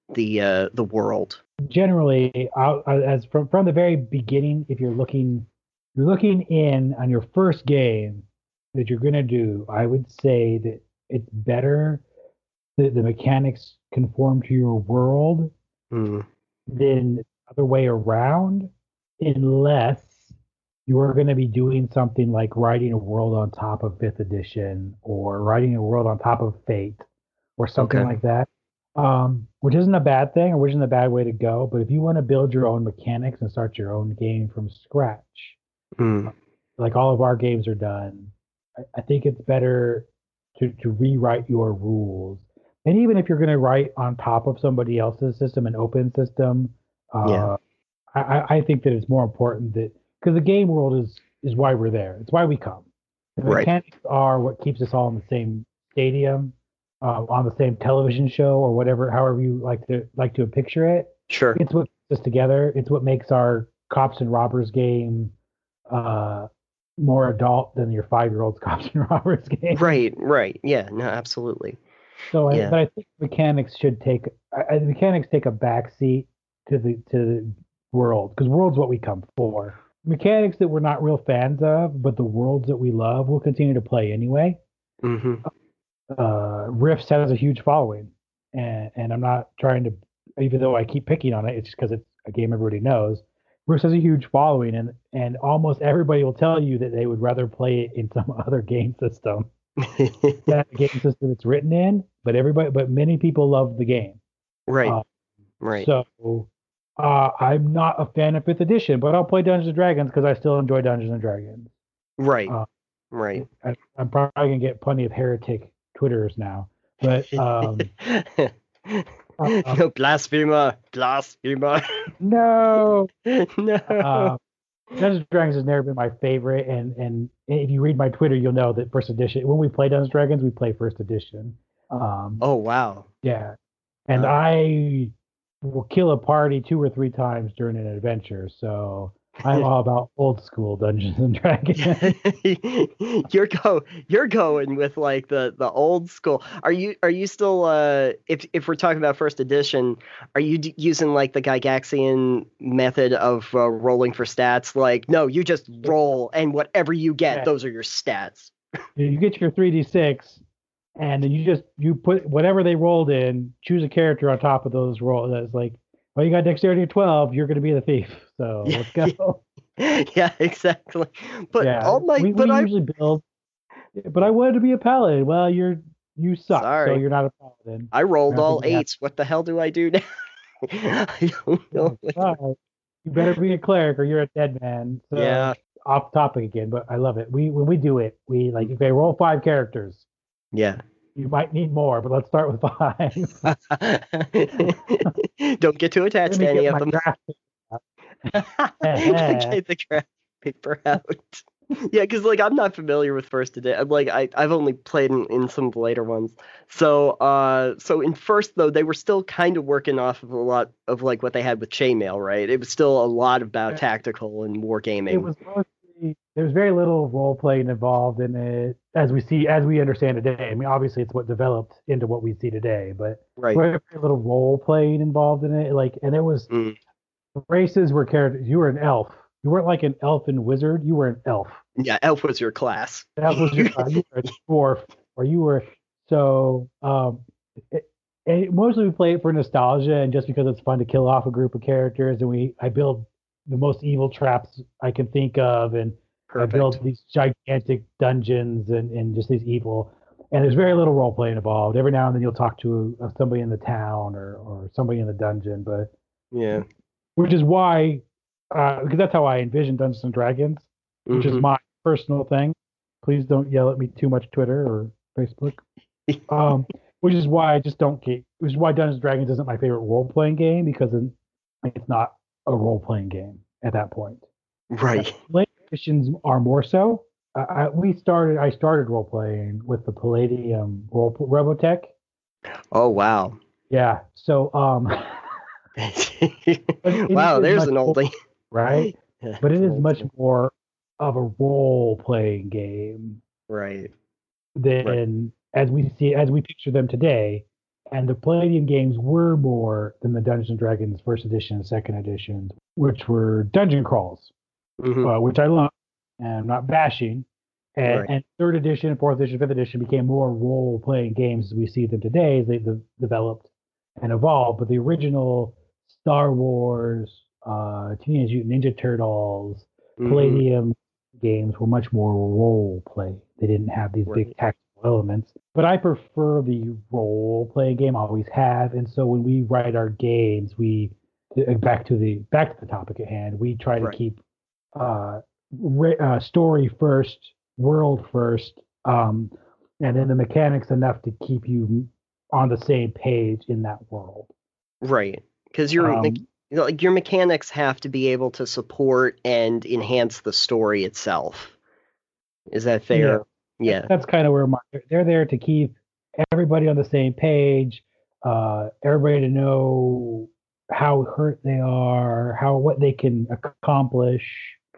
the uh, the world. Generally, out, as from from the very beginning, if you're looking you're looking in on your first game that you're gonna do, I would say that it's better that the mechanics conform to your world Mm. than the other way around, unless you're going to be doing something like writing a world on top of fifth edition or writing a world on top of Fate or something Okay. like that, um, which isn't a bad thing or which isn't a bad way to go. But if you want to build your own mechanics and start your own game from scratch, Mm. like all of our games are done, I, I think it's better to, to rewrite your rules. And even if you're going to write on top of somebody else's system, an open system, Yeah. uh, I, I I think that it's more important that because the game world is is why we're there. It's why we come. The Right. mechanics are what keeps us all in the same stadium, uh, on the same television show, or whatever, however you like to like to picture it. Sure. It's what keeps us together. It's what makes our cops and robbers game uh, more adult than your five year old's cops and robbers game. Right. Right. Yeah. No. Absolutely. So, I, Yeah. but I think mechanics should take I, the mechanics take a backseat to the to the world because world's what we come for. Mechanics that we're not real fans of, but the worlds that we love, we'll continue to play anyway. Mm-hmm. Uh, Rifts has a huge following, and and I'm not trying to, even though I keep picking on it, it's just because it's a game everybody knows. Rifts has a huge following, and and almost everybody will tell you that they would rather play it in some other game system that game system it's written in. But everybody, but many people love the game. Right. Uh, Right. So uh, I'm not a fan of fifth edition, but I'll play Dungeons and Dragons because I still enjoy Dungeons and Dragons. Right. Uh, Right. I, I'm probably gonna get plenty of heretic Twitters now, but um, uh, No, blasphemer, blasphemer. no, No. uh, Dungeons and Dragons has never been my favorite, and and if you read my Twitter, you'll know that first edition. When we play Dungeons and Dragons, we play first edition. Um, Oh wow. yeah, and Uh, I will kill a party two or three times during an adventure, so I'm all about old school Dungeons and Dragons. you're go you're going with like the the old school. Are you are you still uh if if we're talking about first edition, are you d- using like the Gygaxian method of uh, rolling for stats? Like no, you just roll and whatever you get, Yeah. those are your stats. You get your three d six, and then you just you put whatever they rolled in, choose a character on top of those rolls. That's like, well, you got dexterity of twelve, you're going to be the thief. So Yeah, let's go. Yeah, exactly. But Yeah, all my we, but we I usually build. But I wanted to be a paladin. Well, you're you suck, so sorry. you're not a paladin. I rolled I don't all think you have- eights. What the hell do I do now? I don't know. Yeah, sorry. You better be a cleric or you're a dead man. So, Yeah. off topic again, but I love it. We when we do it, we like okay, roll five characters. Yeah. You might need more, but let's start with five. Don't get too attached to any of them. Get the graph paper out. Yeah, because like I'm not familiar with first edition. Like I I've only played in, in some of the later ones. So uh so in first though they were still kind of working off of a lot of like what they had with Chainmail, right? It was still a lot about Yeah. tactical and wargaming. It was mostly there was very little role playing involved in it, as we see as we understand today. I mean, obviously it's what developed into what we see today, but Right. very, very little role playing involved in it. Like, and there was Mm. races where characters. You were an elf. You weren't like an elf and wizard. You were an elf. Yeah, elf was your class. That was your class. You were a dwarf, or you were so. Um, it, it, mostly we play it for nostalgia and just because it's fun to kill off a group of characters, and we I build the most evil traps I can think of, and Perfect. I build these gigantic dungeons and, and just these evil. And there's very little role playing involved. Every now and then you'll talk to uh, somebody in the town or or somebody in the dungeon, but Yeah. which is why uh, because that's how I envision Dungeons and Dragons, which Mhm. is my personal thing. Please don't yell at me too much, Twitter or Facebook. um, which is why I just don't get. Which is why Dungeons and Dragons isn't my favorite role playing game because it's not a role playing game at that point. Right. Later editions are more so. Uh, I, we started. I started role playing with the Palladium role Robotech. Oh wow. Yeah. So um. Wow, there's an oldie. More, right? Yeah, but it is old much school. more of a role playing game Right. than Right. as we see as we picture them today. And the Palladium games were more than the Dungeons and Dragons first edition and second edition, which were dungeon crawls, Mm-hmm. uh, which I love, and I'm not bashing. And, Right. and third edition, fourth edition, fifth edition became more role playing games as we see them today as they de- developed and evolved. But the original Star Wars, uh, Teenage Mutant Ninja Turtles, Mm-hmm. Palladium games were much more role play. They didn't have these Right. big tactical elements. But I prefer the role playing game, always have. And so when we write our games, we back to the back to the topic at hand. We try to Right. keep uh, re- uh, story first, world first, um, and then the mechanics enough to keep you on the same page in that world. Right. Because your Um, me- you know, like your mechanics have to be able to support and enhance the story itself. Is that fair? Yeah. That's, that's kind of where my, they're there to keep everybody on the same page, uh, everybody to know how hurt they are, how what they can accomplish,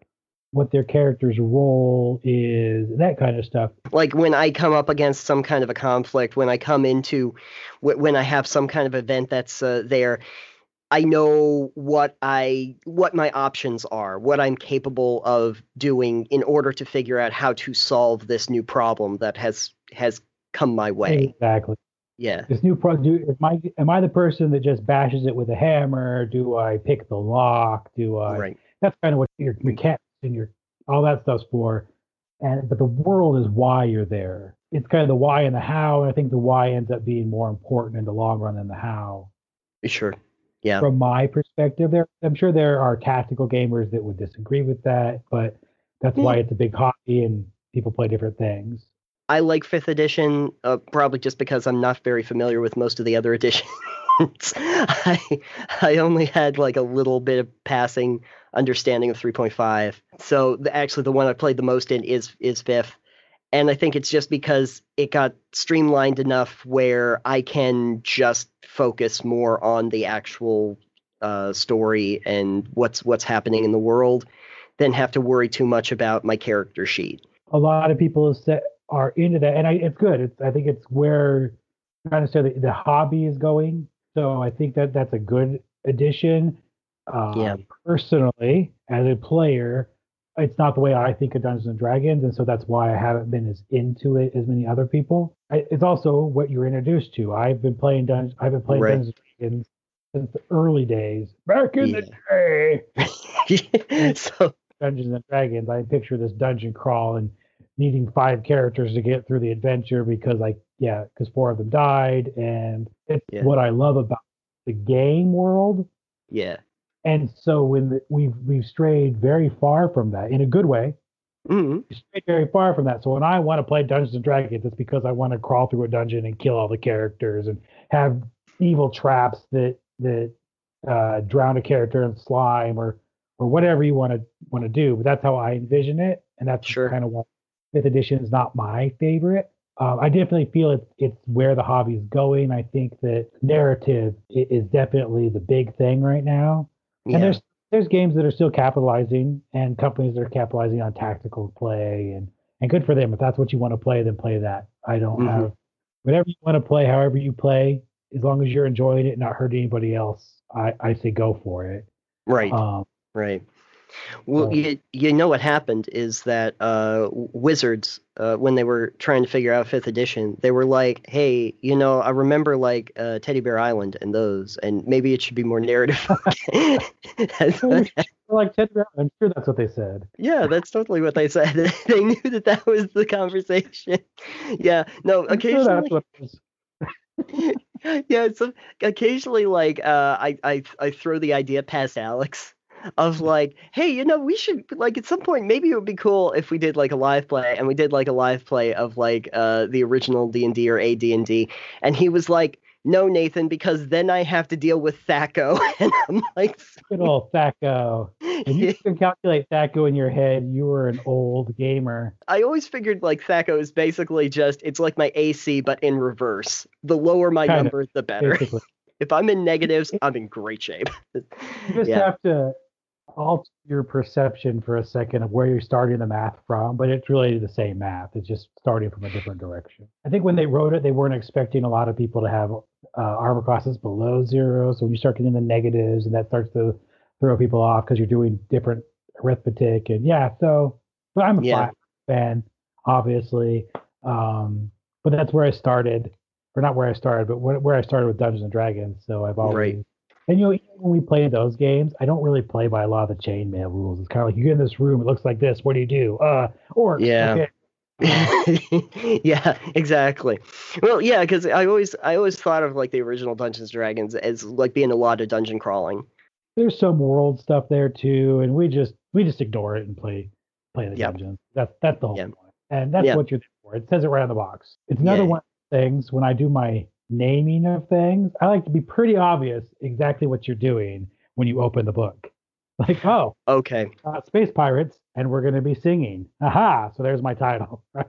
what their character's role is, that kind of stuff. Like when I come up against some kind of a conflict, when I come into, wh- when I have some kind of event that's uh, there, I know what I what my options are, what I'm capable of doing in order to figure out how to solve this new problem that has has come my way. Exactly. Yeah. This new pro, do, am I am I the person that just bashes it with a hammer? Do I pick the lock? Do I? Right. That's kind of what your mechanics and your all that stuff's for. And but the world is why you're there. It's kind of the why and the how, and I think the why ends up being more important in the long run than the how. Sure. Yeah. From my perspective, there I'm sure there are tactical gamers that would disagree with that, but that's Yeah. why it's a big hobby and people play different things. I like fifth edition, uh, probably just because I'm not very familiar with most of the other editions. I I only had like a little bit of passing understanding of three point five. So the, actually, the one I played the most in is is fifth, and I think it's just because it got streamlined enough where I can just focus more on the actual uh, story and what's what's happening in the world, than have to worry too much about my character sheet. A lot of people set, are into that, and I, it's good. It's I think it's where not necessarily the hobby is going. So I think that that's a good addition. Uh, Yeah. Personally, as a player, it's not the way I think of Dungeons and Dragons, and so that's why I haven't been as into it as many other people. I, it's also what you're introduced to. I've been playing Dungeons. I've been playing Right. Dungeons and Dragons since the early days, back in the day. So Dungeons and Dragons, I picture this dungeon crawl and needing five characters to get through the adventure because I yeah, because four of them died, and it's Yeah. what I love about the game world. yeah. And so when the, we've we've strayed very far from that in a good way, Mhm. we strayed very far from that. So when I want to play Dungeons and Dragons, it's because I want to crawl through a dungeon and kill all the characters and have evil traps that that uh, drown a character in slime or or whatever you want to want to do. But that's how I envision it, and that's Sure. kind of why fifth edition is not my favorite. Um, I definitely feel it's it's where the hobby is going. I think that narrative i- is definitely the big thing right now. Yeah. And there's there's games that are still capitalizing and companies that are capitalizing on tactical play and and good for them. If that's what you want to play, then play that. I don't Mhm. have whatever you want to play, however you play, as long as you're enjoying it and not hurting anybody else, I, I say go for it. Right. Um, Right. Well, so- you you know what happened is that uh, Wizards, uh, when they were trying to figure out fifth edition, they were like, "Hey, you know, I remember like uh, Teddy Bear Island and those, and maybe it should be more narrative." That's what- like Ted Brown, I'm sure that's what they said. yeah, that's totally what they said. They knew that that was the conversation. Yeah. No. I'm sure Occasionally. that's what it was. Yeah, so occasionally, like, uh, I, I, I throw the idea past Alex of like, hey, you know, we should like at some point maybe it would be cool if we did like a live play and we did like a live play of like uh the original D and D or A D and D, and he was like, no, Nathan, because then I have to deal with Thaco, and I'm like, Good old Thaco. If you can calculate Thaco in your head, you were an old gamer. I always figured like Thaco is basically just it's like my A C but in reverse. The lower my Kind of, number, the better. Basically, If I'm in negatives, I'm in great shape. you just Yeah. have to alter your perception for a second of where you're starting the math from, but it's really the same math. It's just starting from a different direction. I think when they wrote it, they weren't expecting a lot of people to have uh, armor classes below zero. So when you start getting the negatives, and that starts to throw people off because you're doing different arithmetic. And yeah, so, but I'm a Yeah. fan, obviously. Um, but that's where I started, or not where I started, but where, where I started with Dungeons and Dragons. So I've always Right. and you know, even when we play those games, I don't really play by a lot of the chainmail rules. It's kind of like you get in this room, it looks like this. What do you do? Uh, orcs. Yeah. Okay. Yeah, exactly. Well, yeah, because I always I always thought of like the original Dungeons and Dragons as like being a lot of dungeon crawling. There's some world stuff there too, and we just we just ignore it and play play the Yep. dungeons. That's that's the whole Yeah. point, and that's Yeah. what you're there for. It says it right on the box. It's another Yeah. one of the things when I do my naming of things. I like to be pretty obvious exactly what you're doing when you open the book. Like, oh, Okay. uh, space pirates, and we're going to be singing. Aha! So there's my title. Right?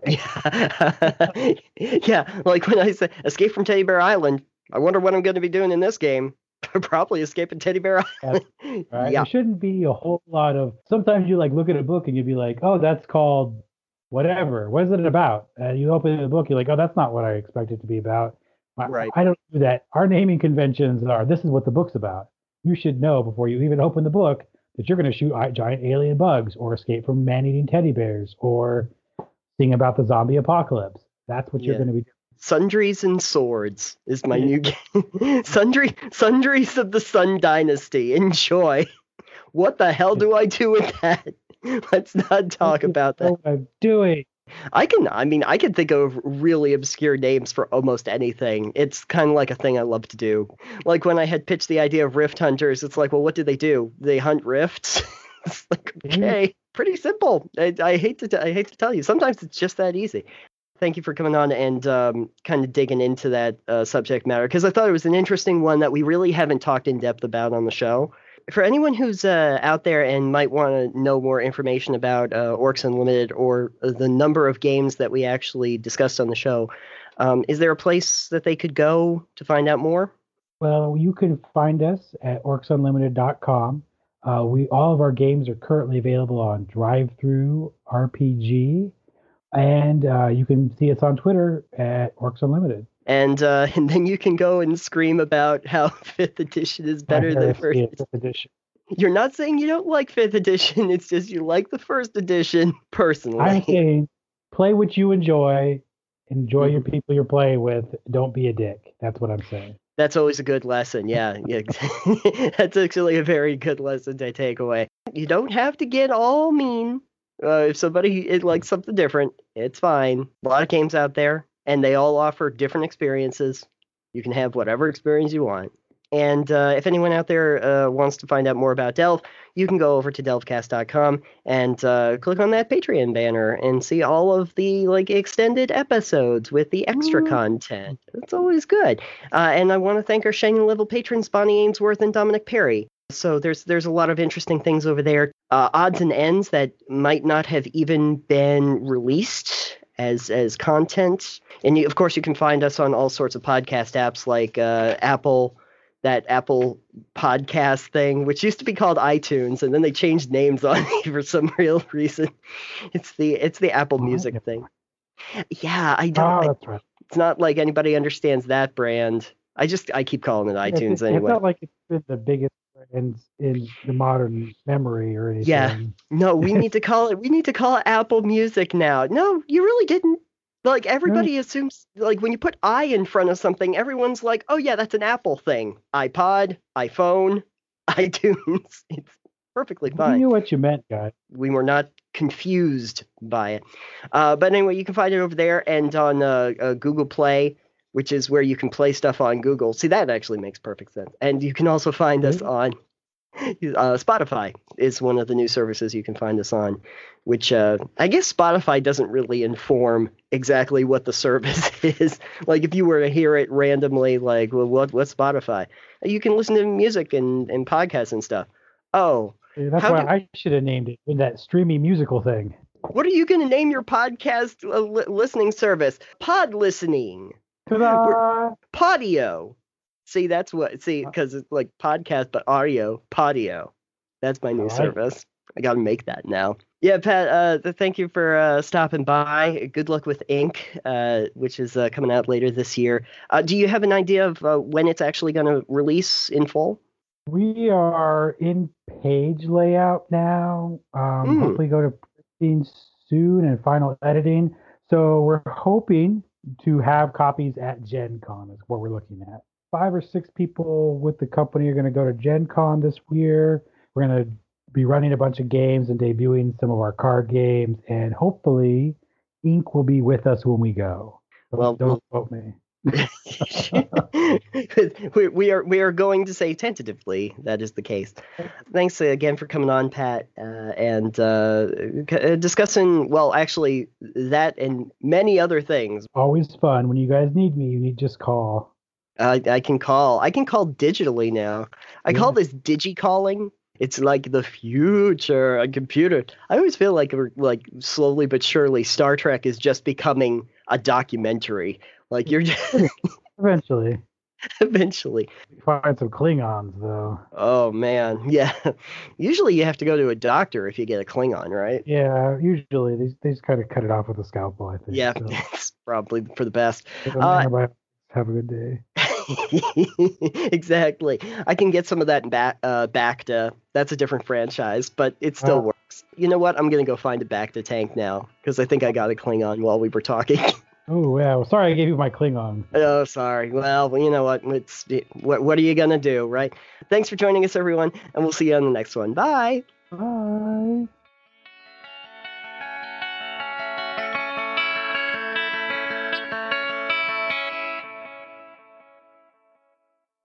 Yeah. Yeah, like when I say Escape from Teddy Bear Island, I wonder what I'm going to be doing in this game. Probably escaping Teddy Bear Island. Right? Yeah. There shouldn't be a whole lot of. Sometimes you like look at a book and you'd be like, oh, that's called whatever. What is it about? And you open the book, you're like, oh, that's not what I expected it to be about. I, Right. I don't do that. Our naming conventions are this is what the book's about. You should know before you even open the book that you're going to shoot giant alien bugs or escape from man-eating teddy bears or sing about the zombie apocalypse. That's what you're Yeah. going to be doing. Sundries and Swords is my new game. Sundry Sundries of the Sun Dynasty. Enjoy. What the hell do I do with that? Let's not talk about that. What I'm doing. I can, I mean, I can think of really obscure names for almost anything. It's kind of like a thing I love to do. Like when I had pitched the idea of Rift Hunters, it's like, well, what do they do? They hunt rifts? It's like, okay, pretty simple. I, I hate to, t- I hate to tell you. Sometimes it's just that easy. Thank you for coming on and um, kind of digging into that uh, subject matter, because I thought it was an interesting one that we really haven't talked in depth about on the show. For anyone who's uh, out there and might want to know more information about uh, Orcs Unlimited or the number of games that we actually discussed on the show, um, is there a place that they could go to find out more? Well, you can find us at orcs unlimited dot com. Uh, we all of our games are currently available on Drive-Thru R P G, and uh, you can see us on Twitter at Orcs Unlimited. And uh, and then you can go and scream about how fifth edition is better than first fifth edition. You're not saying you don't like fifth edition. It's just you like the first edition personally. I'm saying play what you enjoy. Enjoy Mm-hmm. your people you're playing with. Don't be a dick. That's what I'm saying. That's always a good lesson. Yeah, yeah. That's actually a very good lesson to take away. You don't have to get all mean. Uh, if somebody it likes something different, it's fine. A lot of games out there, and they all offer different experiences. You can have whatever experience you want. And uh, if anyone out there uh, wants to find out more about Delve, you can go over to delvecast dot com and uh, click on that Patreon banner and see all of the like extended episodes with the extra content. It's always good. Uh, and I want to thank our Shining Level patrons, Bonnie Ainsworth and Dominic Perry. So there's there's a lot of interesting things over there. Uh, odds and ends that might not have even been released as as content. And you, of course, you can find us on all sorts of podcast apps like uh, Apple. That Apple podcast thing, which used to be called iTunes, and then they changed names on it for some real reason. It's the it's the Apple Music yeah. thing. Yeah, I don't. Oh, I, that's right. it's not like anybody understands that brand. I just I keep calling it iTunes it's, anyway. It's not like it's been the biggest in in the modern memory or anything. Yeah. No, we need to call it. We need to call it Apple Music now. No, you really didn't. Like everybody yeah. assumes, like when you put I in front of something, everyone's like, "Oh yeah, that's an Apple thing." iPod, iPhone, iTunes. It's perfectly fine. We knew what you meant, guys. We were not confused by it. Uh, but anyway, you can find it over there and on uh, uh, Google Play, which is where you can play stuff on Google. See, that actually makes perfect sense. And you can also find mm-hmm. us on uh, Spotify is one of the new services you can find us on, which uh, I guess Spotify doesn't really inform exactly what the service is. Like if you were to hear it randomly, like, well, what what's Spotify? You can listen to music and, and podcasts and stuff. Oh, that's why do, I should have named it in that streaming musical thing. What are you going to name your podcast uh, li- listening service? Pod listening. Ta-da! Podio. See, that's what, see, because it's like podcast, but audio, Podio. That's my I new like it. service. I gotta make that now. Yeah, Pat. Uh, th- thank you for uh, stopping by. Good luck with Ink, uh, which is uh, coming out later this year. Uh, do you have an idea of uh, when it's actually going to release in full? We are in page layout now. Um, Hmm. hopefully go to printing soon and final editing. So we're hoping to have copies at Gen Con is what we're looking at. Five or six people with the company are going to go to Gen Con this year. We're going to be running a bunch of games and debuting some of our card games, and hopefully Ink will be with us when we go. Don't, Well, don't vote me. we, we are we are going to say tentatively that is the case. Thanks again for coming on, Pat, uh, and uh, c- uh, discussing well, actually, that and many other things. Always fun. When you guys need me, you need just call. I I can call. I can call digitally now. I call Yeah. this digi calling. It's like the future on computer. I always feel like we're like slowly but surely Star Trek is just becoming a documentary. Like you're just Eventually. eventually. We find some Klingons, though. Oh man, yeah. Usually you have to go to a doctor if you get a Klingon, right? Yeah, usually they, they just kind of cut it off with a scalpel, I think. Yeah, So, it's probably for the best. give them Uh, antibiotics. Have a good day. exactly. I can get some of that back uh Bacta. That's a different franchise, but it still Uh, works. You know what? I'm gonna go find a Bacta tank now because I think I got a Klingon while we were talking. oh, yeah. Well, sorry I gave you my Klingon. Oh, sorry. Well, you know what? It's what what are you gonna do, right? Thanks for joining us, everyone, and we'll see you on the next one. Bye. Bye.